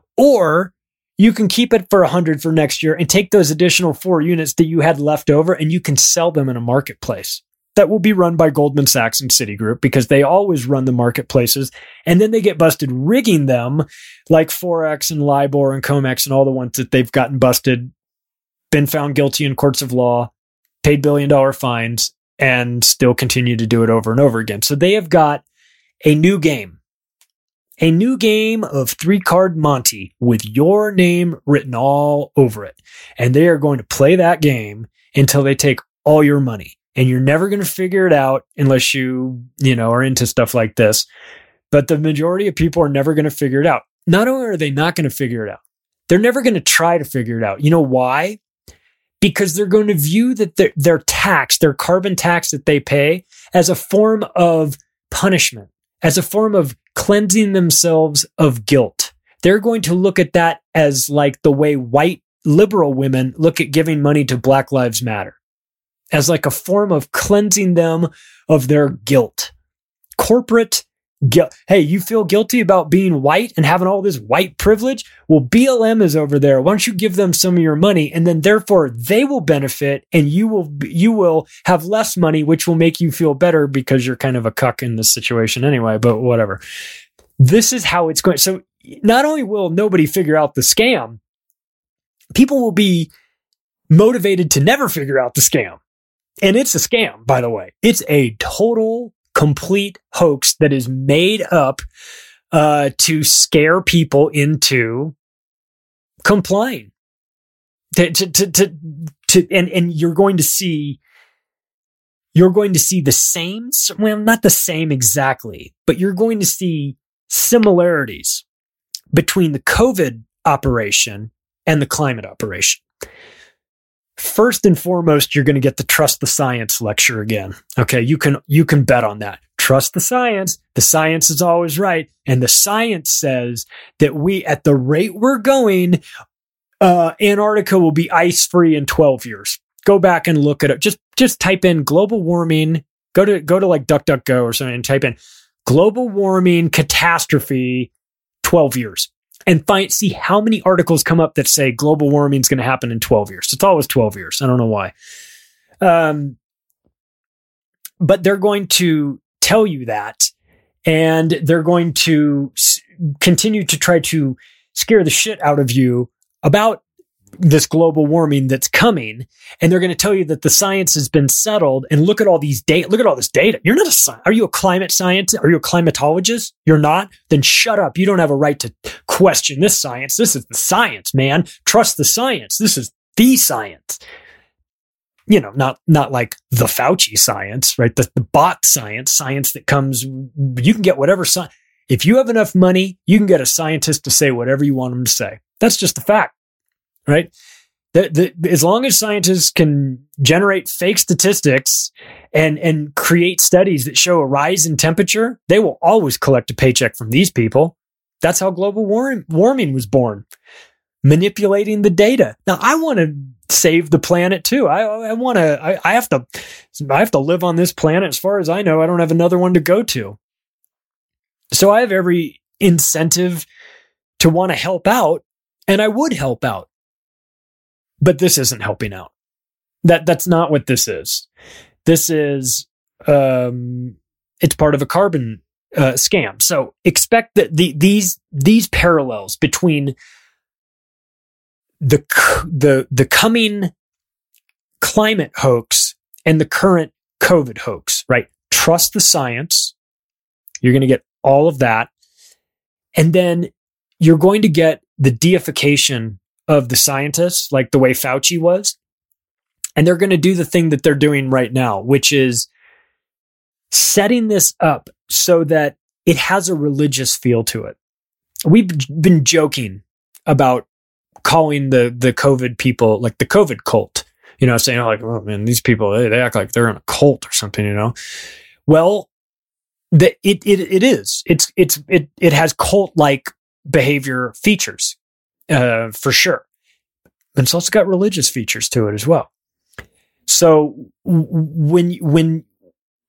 Or you can keep it for one hundred for next year and take those additional four units that you had left over and you can sell them in a marketplace that will be run by Goldman Sachs and Citigroup, because they always run the marketplaces, and then they get busted rigging them like Forex and LIBOR and COMEX and all the ones that they've gotten busted, been found guilty in courts of law, paid billion dollar fines, and still continue to do it over and over again. So they have got a new game, a new game of three card Monty with your name written all over it. And they are going to play that game until they take all your money. And you're never going to figure it out unless you, you know, are into stuff like this. But the majority of people are never going to figure it out. Not only are they not going to figure it out, they're never going to try to figure it out. You know why? Because they're going to view that their, their tax, their carbon tax that they pay, as a form of punishment, as a form of cleansing themselves of guilt. They're going to look at that as like the way white liberal women look at giving money to Black Lives Matter, as like a form of cleansing them of their guilt. Corporate guilt. Hey, you feel guilty about being white and having all this white privilege? Well, B L M is over there. Why don't you give them some of your money, and then therefore they will benefit and you will you will have less money, which will make you feel better because you're kind of a cuck in this situation anyway, but whatever. This is how it's going. So not only will nobody figure out the scam, people will be motivated to never figure out the scam. And it's a scam, by the way. It's a total, complete hoax that is made up uh, to scare people into complying. To, to, to, to, to, and, and you're going to see, you're going to see the same, well, not the same exactly, but you're going to see similarities between the COVID operation and the climate operation. First and foremost, you're going to get the trust the science lecture again. Okay, you can you can bet on that. Trust the science. The science is always right. And the science says that we, at the rate we're going, uh, Antarctica will be ice-free in twelve years. Go back and look at it. Just just type in global warming. Go to go to like DuckDuckGo or something and type in global warming catastrophe twelve years. And find see how many articles come up that say global warming is going to happen in twelve years. It's always twelve years. I don't know why. Um, but they're going to tell you that, and they're going to s- continue to try to scare the shit out of you about this global warming that's coming. And they're going to tell you that the science has been settled. And look at all these data. Look at all this data. You're not a sci- Are you a climate scientist? Are you a climatologist? You're not? Then shut up. You don't have a right to question this science. This is the science, man. Trust the science. This is the science. You know, not, not like the Fauci science, right? The, the bot science, science that comes, you can get whatever science. If you have enough money, you can get a scientist to say whatever you want them to say. That's just a fact. Right? The, the, as long as scientists can generate fake statistics and, and create studies that show a rise in temperature, they will always collect a paycheck from these people. That's how global war- warming was born. Manipulating the data. Now, I want to save the planet too. I, I want to, I, I have to, I have to live on this planet. As far as I know, I don't have another one to go to. So I have every incentive to want to help out, and I would help out. But this isn't helping out. That that's not what this is. This is um, it's part of a carbon uh, scam. So expect that the these these parallels between the the the coming climate hoax and the current COVID hoax. Right? Trust the science. You're going to get all of that, and then you're going to get the deification of the scientists, like the way Fauci was. And they're going to do the thing that they're doing right now, which is setting this up so that it has a religious feel to it. We've been joking about calling the, the COVID people like the COVID cult, you know, saying like, oh man, these people, they, they act like they're in a cult or something, you know? Well, the, it, it, it is, it's, it's, it, it has cult-like behavior features. Uh, for sure. And it's also got religious features to it as well. So w- when, when,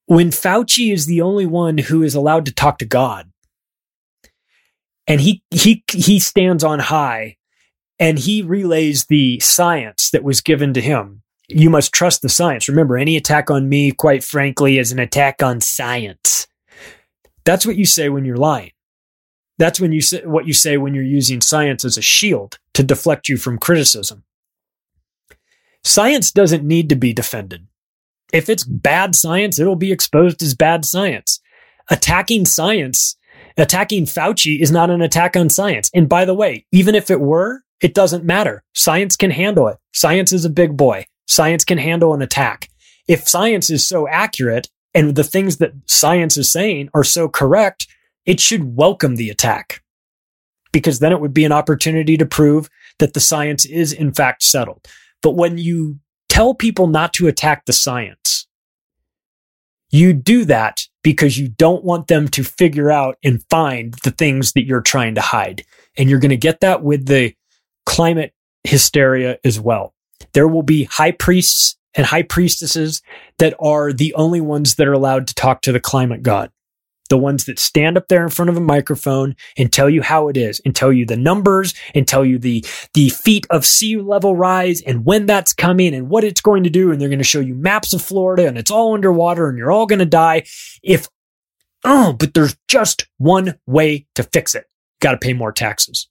when Fauci is the only one who is allowed to talk to God, and he he he stands on high, and he relays the science that was given to him. You must trust the science. Remember, any attack on me, quite frankly, is an attack on science. That's what you say when you're lying. That's when you say what you say when you're using science as a shield to deflect you from criticism. Science doesn't need to be defended. If it's bad science, it'll be exposed as bad science. Attacking science, attacking Fauci is not an attack on science. And by the way, even if it were, it doesn't matter. Science can handle it. Science is a big boy. Science can handle an attack. If science is so accurate and the things that science is saying are so correct, it should welcome the attack, because then it would be an opportunity to prove that the science is in fact settled. But when you tell people not to attack the science, you do that because you don't want them to figure out and find the things that you're trying to hide. And you're going to get that with the climate hysteria as well. There will be high priests and high priestesses that are the only ones that are allowed to talk to the climate god. The ones that stand up there in front of a microphone and tell you how it is, and tell you the numbers, and tell you the, the feet of sea level rise and when that's coming and what it's going to do. And they're going to show you maps of Florida and it's all underwater and you're all going to die. If, oh, but there's just one way to fix it. Got to pay more taxes.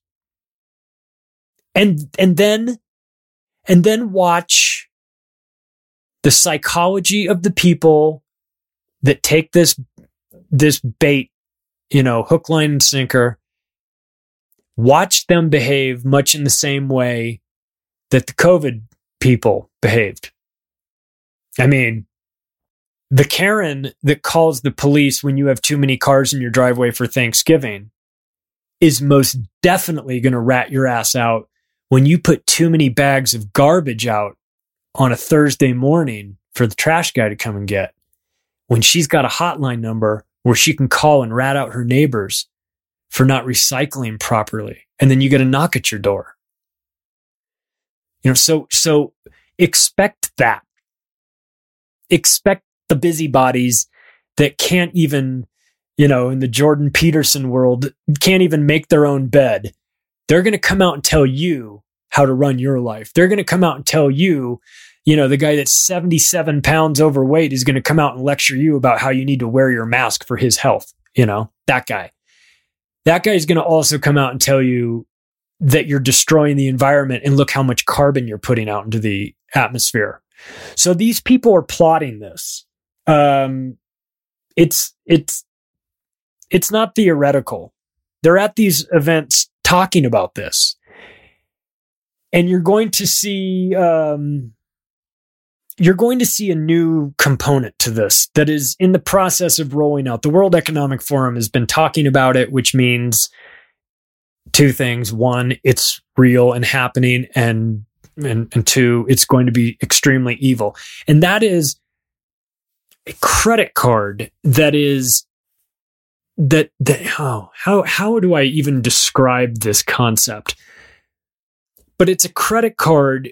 And, and then, and then watch the psychology of the people that take this this bait, you know, hook, line, and sinker. Watch them behave much in the same way that the COVID people behaved. I mean, the Karen that calls the police when you have too many cars in your driveway for Thanksgiving is most definitely going to rat your ass out when you put too many bags of garbage out on a Thursday morning for the trash guy to come and get, when she's got a hotline number where she can call and rat out her neighbors for not recycling properly. And then you get a knock at your door. You know, so, so expect that. Expect the busybodies that can't even, you know, in the Jordan Peterson world, can't even make their own bed. They're going to come out and tell you how to run your life. They're going to come out and tell you, you know, the guy that's seventy-seven pounds overweight is going to come out and lecture you about how you need to wear your mask for his health. You know, that guy. That guy is going to also come out and tell you that you're destroying the environment and look how much carbon you're putting out into the atmosphere. So these people are plotting this. Um, it's, it's, it's not theoretical. They're at these events talking about this. And you're going to see, um, you're going to see a new component to this that is in the process of rolling out. The World Economic Forum has been talking about it, which means two things. One, it's real and happening. And, and, and two, it's going to be extremely evil. And that is a credit card that is that, that oh, how, how do I even describe this concept? But it's a credit card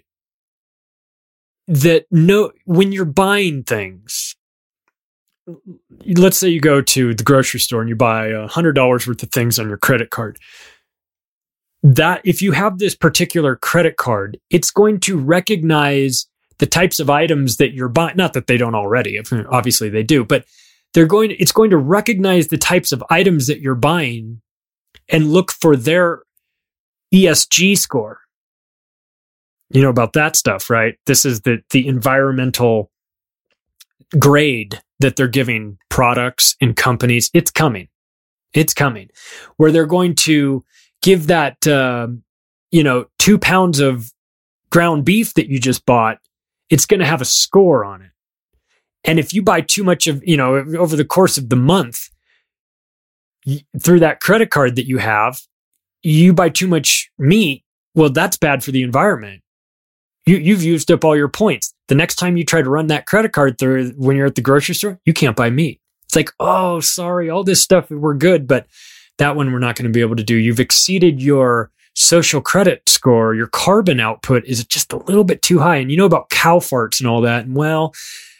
that no, when you're buying things, let's say you go to the grocery store and you buy a hundred dollars worth of things on your credit card. That if you have this particular credit card, it's going to recognize the types of items that you're buying. Not that they don't already, obviously they do, but they're going to, it's going to recognize the types of items that you're buying and look for their E S G score. You know about that stuff, right? This is the, the environmental grade that they're giving products and companies. It's coming. It's coming. Where they're going to give that, uh, you know, two pounds of ground beef that you just bought, it's going to have a score on it. And if you buy too much of, you know, over the course of the month, through that credit card that you have, you buy too much meat, well, that's bad for the environment. You, you've used up all your points. The next time you try to run that credit card through when you're at the grocery store, you can't buy meat. It's like, oh, sorry, all this stuff, we're good, but that one we're not going to be able to do. You've exceeded your social credit score. Your carbon output is just a little bit too high. And you know about cow farts and all that. And well,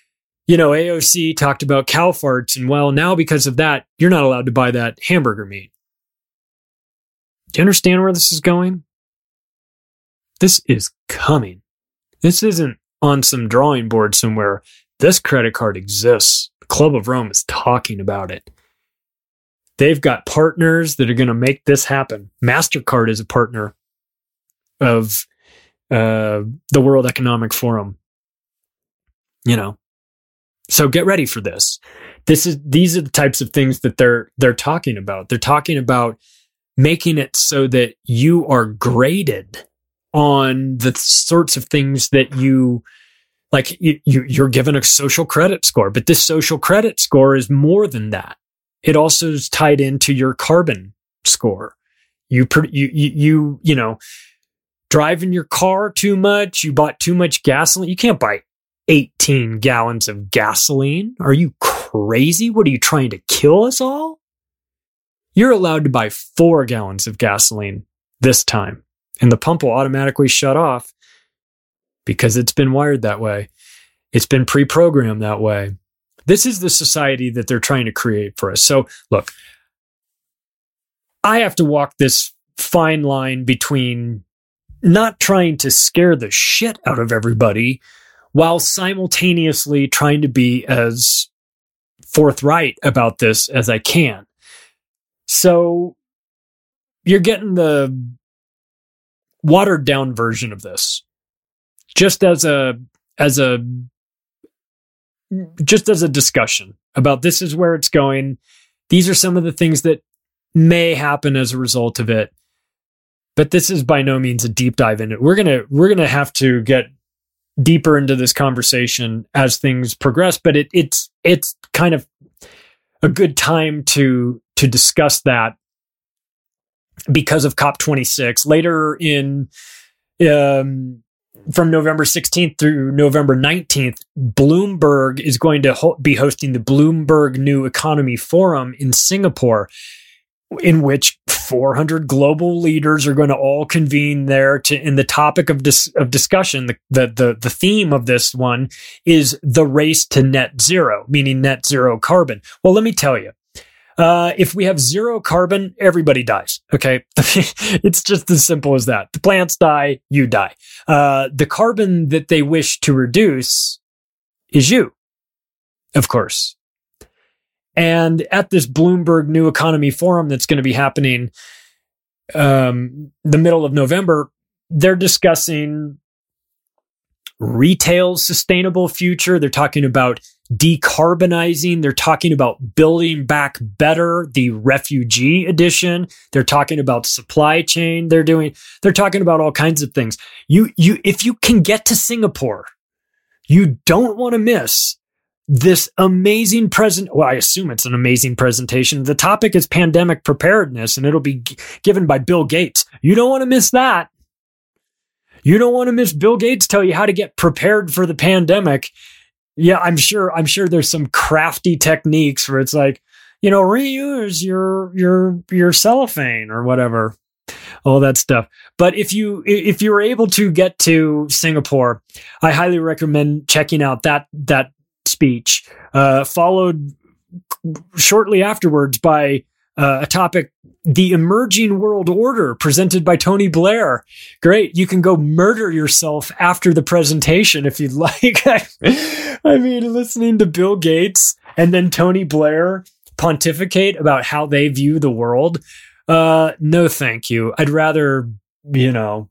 you know, A O C talked about cow farts, and well, now because of that, you're not allowed to buy that hamburger meat. Do you understand where this is going? This is coming. This isn't on some drawing board somewhere. This credit card exists. The Club of Rome is talking about it. They've got partners that are going to make this happen. MasterCard is a partner of uh, the World Economic Forum. You know, so get ready for this. This is these are the types of things that they're they're talking about. They're talking about making it so that you are graded on the sorts of things that you like. You, you you're given a social credit score, but this social credit score is more than that. It also is tied into your carbon score. You, you, you, you, you know, driving your car too much. You bought too much gasoline. You can't buy eighteen gallons of gasoline. Are you crazy? What are you trying to kill us all? You're allowed to buy four gallons of gasoline this time, and the pump will automatically shut off because it's been wired that way. It's been pre-programmed that way. This is the society that they're trying to create for us. So, look, I have to walk this fine line between not trying to scare the shit out of everybody while simultaneously trying to be as forthright about this as I can. So, you're getting the watered down version of this. Just as a as a just as a discussion about this is where it's going. These are some of the things that may happen as a result of it. But this is by no means a deep dive in it. We're going to we're going to have to get deeper into this conversation as things progress, but it it's it's kind of a good time to to discuss that because of COP twenty-six. Later in um from November sixteenth through November nineteenth, Bloomberg is going to ho- be hosting the Bloomberg New Economy Forum in Singapore, in which four hundred global leaders are going to all convene there. To, and the topic of dis- of discussion, the, the the the theme of this one is the race to net zero, meaning net zero carbon. Well, let me tell you. Uh, if we have zero carbon, everybody dies. Okay. It's just as simple as that. The plants die, you die. Uh, the carbon that they wish to reduce is you, of course. And at this Bloomberg New Economy Forum that's going to be happening um, the middle of November, they're discussing retail's sustainable future. They're talking about decarbonizing. They're talking about building back better, the refugee edition. They're talking about supply chain. They're doing, they're talking about all kinds of things. You, you, if you can get to Singapore, you don't want to miss this amazing present. Well, I assume it's an amazing presentation. The topic is pandemic preparedness, and it'll be g- given by Bill Gates. You don't want to miss that. You don't want to miss Bill Gates tell you how to get prepared for the pandemic. Yeah, I'm sure. I'm sure there's some crafty techniques where it's like, you know, reuse your your your cellophane or whatever, all that stuff. But if you if you're able to get to Singapore, I highly recommend checking out that that speech. Uh, followed shortly afterwards by uh, a topic, the emerging world order, presented by Tony Blair. Great. You can go murder yourself after the presentation if you'd like. I mean, listening to Bill Gates and then Tony Blair pontificate about how they view the world. Uh, no, thank you. I'd rather, you know,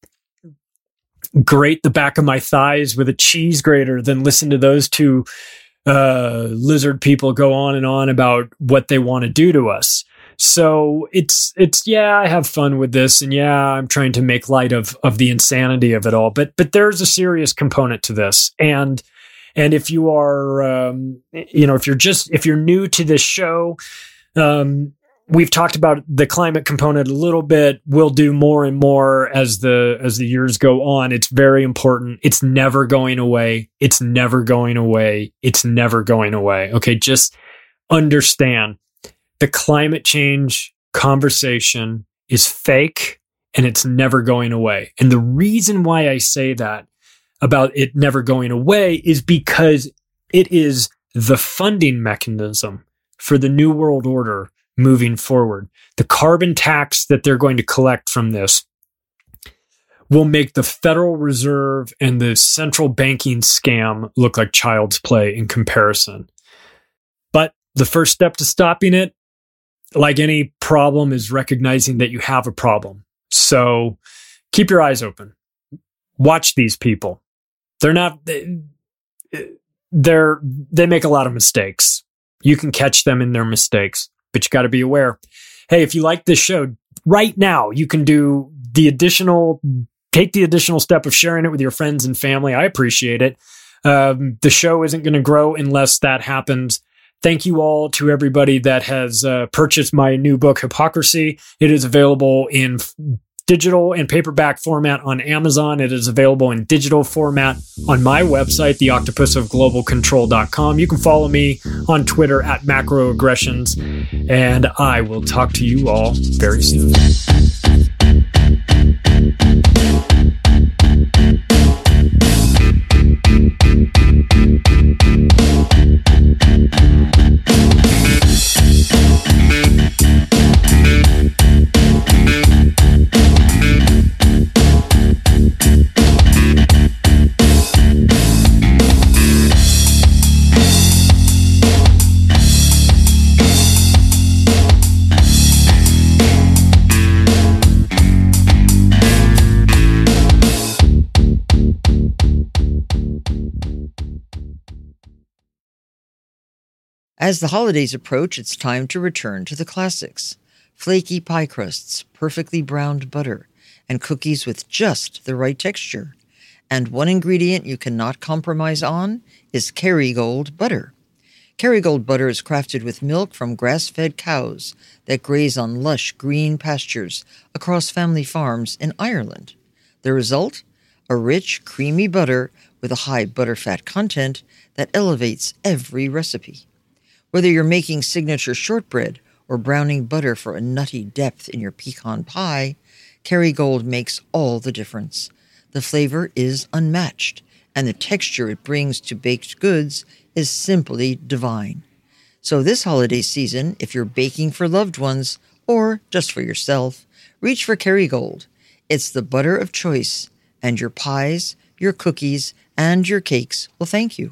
grate the back of my thighs with a cheese grater than listen to those two uh, lizard people go on and on about what they want to do to us. So it's, it's, yeah, I have fun with this, and yeah, I'm trying to make light of, of the insanity of it all, but, but there's a serious component to this. And, and if you are, um, you know, if you're just, if you're new to this show, um, we've talked about the climate component a little bit. We'll do more and more as the, as the years go on. It's very important. It's never going away. It's never going away. It's never going away. Okay. Just understand the climate change conversation is fake and it's never going away. And the reason why I say that about it never going away is because It is the funding mechanism for the New World Order moving forward. The carbon tax that they're going to collect from this will make the Federal Reserve and the central banking scam look like child's play in comparison. But the first step to stopping it, like any problem, is recognizing that you have a problem. So keep your eyes open. Watch these people. They're not, they're, they make a lot of mistakes. You can catch them in their mistakes, but you got to be aware. Hey, if you like this show, right now, you can do the additional, take the additional step of sharing it with your friends and family. I appreciate it. Um, the show isn't going to grow unless that happens. Thank you all to everybody that has uh, purchased my new book, Hypocrisy. It is available in f- digital and paperback format on Amazon. It is available in digital format on my website, the octopus of global control dot com. You can follow me on Twitter at macroaggressions, and I will talk to you all very soon. As the holidays approach, it's time to return to the classics. Flaky pie crusts, perfectly browned butter, and cookies with just the right texture. And one ingredient you cannot compromise on is Kerrygold butter. Kerrygold butter is crafted with milk from grass-fed cows that graze on lush green pastures across family farms in Ireland. The result? A rich, creamy butter with a high butterfat content that elevates every recipe. Whether you're making signature shortbread or browning butter for a nutty depth in your pecan pie, Kerrygold makes all the difference. The flavor is unmatched, and the texture it brings to baked goods is simply divine. So this holiday season, if you're baking for loved ones or just for yourself, reach for Kerrygold. It's the butter of choice, and your pies, your cookies, and your cakes will thank you.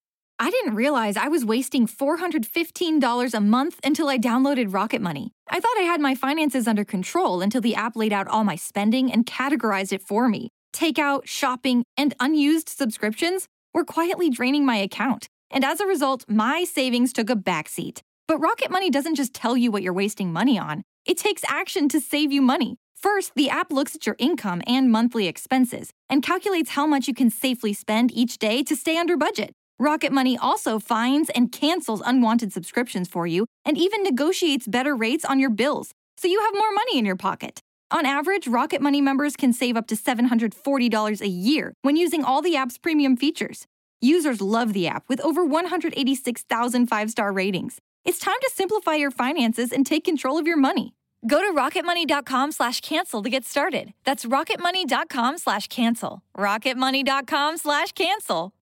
I didn't realize I was wasting four hundred fifteen dollars a month until I downloaded Rocket Money. I thought I had my finances under control until the app laid out all my spending and categorized it for me. Takeout, shopping, and unused subscriptions were quietly draining my account. And as a result, my savings took a backseat. But Rocket Money doesn't just tell you what you're wasting money on. It takes action to save you money. First, the app looks at your income and monthly expenses and calculates how much you can safely spend each day to stay under budget. Rocket Money also finds and cancels unwanted subscriptions for you and even negotiates better rates on your bills, so you have more money in your pocket. On average, Rocket Money members can save up to seven hundred forty dollars a year when using all the app's premium features. Users love the app with over one hundred eighty-six thousand five-star ratings. It's time to simplify your finances and take control of your money. Go to rocketmoney.com slash cancel to get started. That's rocketmoney.com slash cancel. rocketmoney.com slash cancel.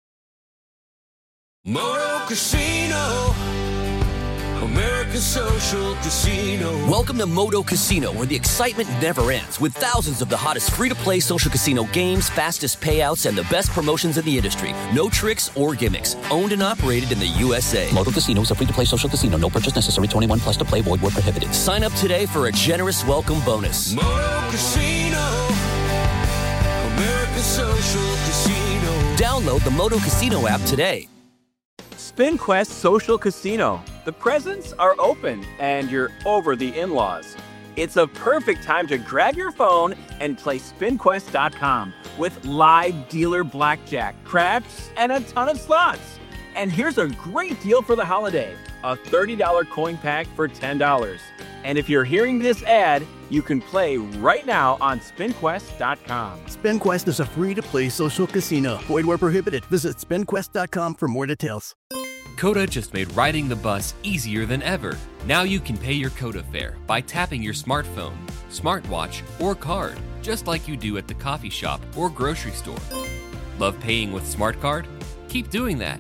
Moto Casino, American Social Casino. Welcome to Moto Casino, where the excitement never ends, with thousands of the hottest free-to-play social casino games, fastest payouts, and the best promotions in the industry. No tricks or gimmicks. Owned and operated in the U S A. Moto Casino is a free-to-play social casino. No purchase necessary. twenty-one plus to play. Void where prohibited. Sign up today for a generous welcome bonus. Moto Casino, American Social Casino. Download the Moto Casino app today. SpinQuest Social Casino. The presents are open and you're over the in-laws. It's a perfect time to grab your phone and play spin quest dot com with live dealer blackjack, craps, and a ton of slots. And here's a great deal for the holiday. A thirty dollars coin pack for ten dollars. And if you're hearing this ad, you can play right now on spin quest dot com. SpinQuest is a free-to-play social casino. Void where prohibited. Visit spin quest dot com for more details. Coda just made riding the bus easier than ever. Now you can pay your Coda fare by tapping your smartphone, smartwatch, or card, just like you do at the coffee shop or grocery store. Love paying with SmartCard? Keep doing that.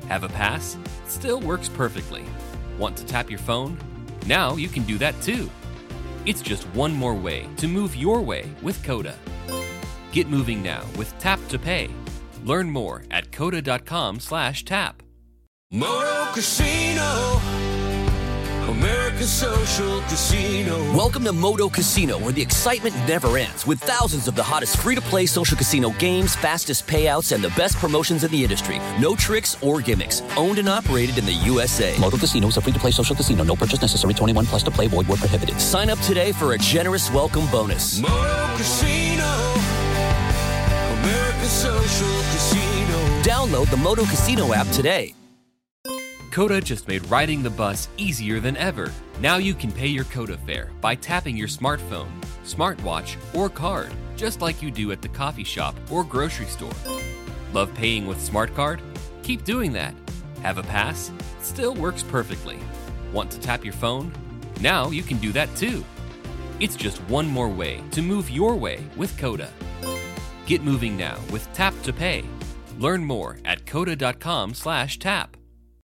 Have a pass? It still works perfectly. Want to tap your phone? Now you can do that too. It's just one more way to move your way with Coda. Get moving now with Tap to Pay. Learn more at coda.com slash tap. Moto Casino, America's social casino. Welcome to Moto Casino, where the excitement never ends, with thousands of the hottest free-to-play social casino games, fastest payouts, and the best promotions in the industry. No tricks or gimmicks. Owned and operated in the U S A. Moto Casino is a free-to-play social casino. No purchase necessary. twenty-one plus to play. Void where prohibited. Sign up today for a generous welcome bonus. Moto Casino, America's social casino. Download the Moto Casino app today. Coda just made riding the bus easier than ever. Now you can pay your Coda fare by tapping your smartphone, smartwatch, or card, just like you do at the coffee shop or grocery store. Love paying with Smart Card? Keep doing that. Have a pass? It still works perfectly. Want to tap your phone? Now you can do that too. It's just one more way to move your way with Coda. Get moving now with Tap to Pay. Learn more at coda.com slash tap.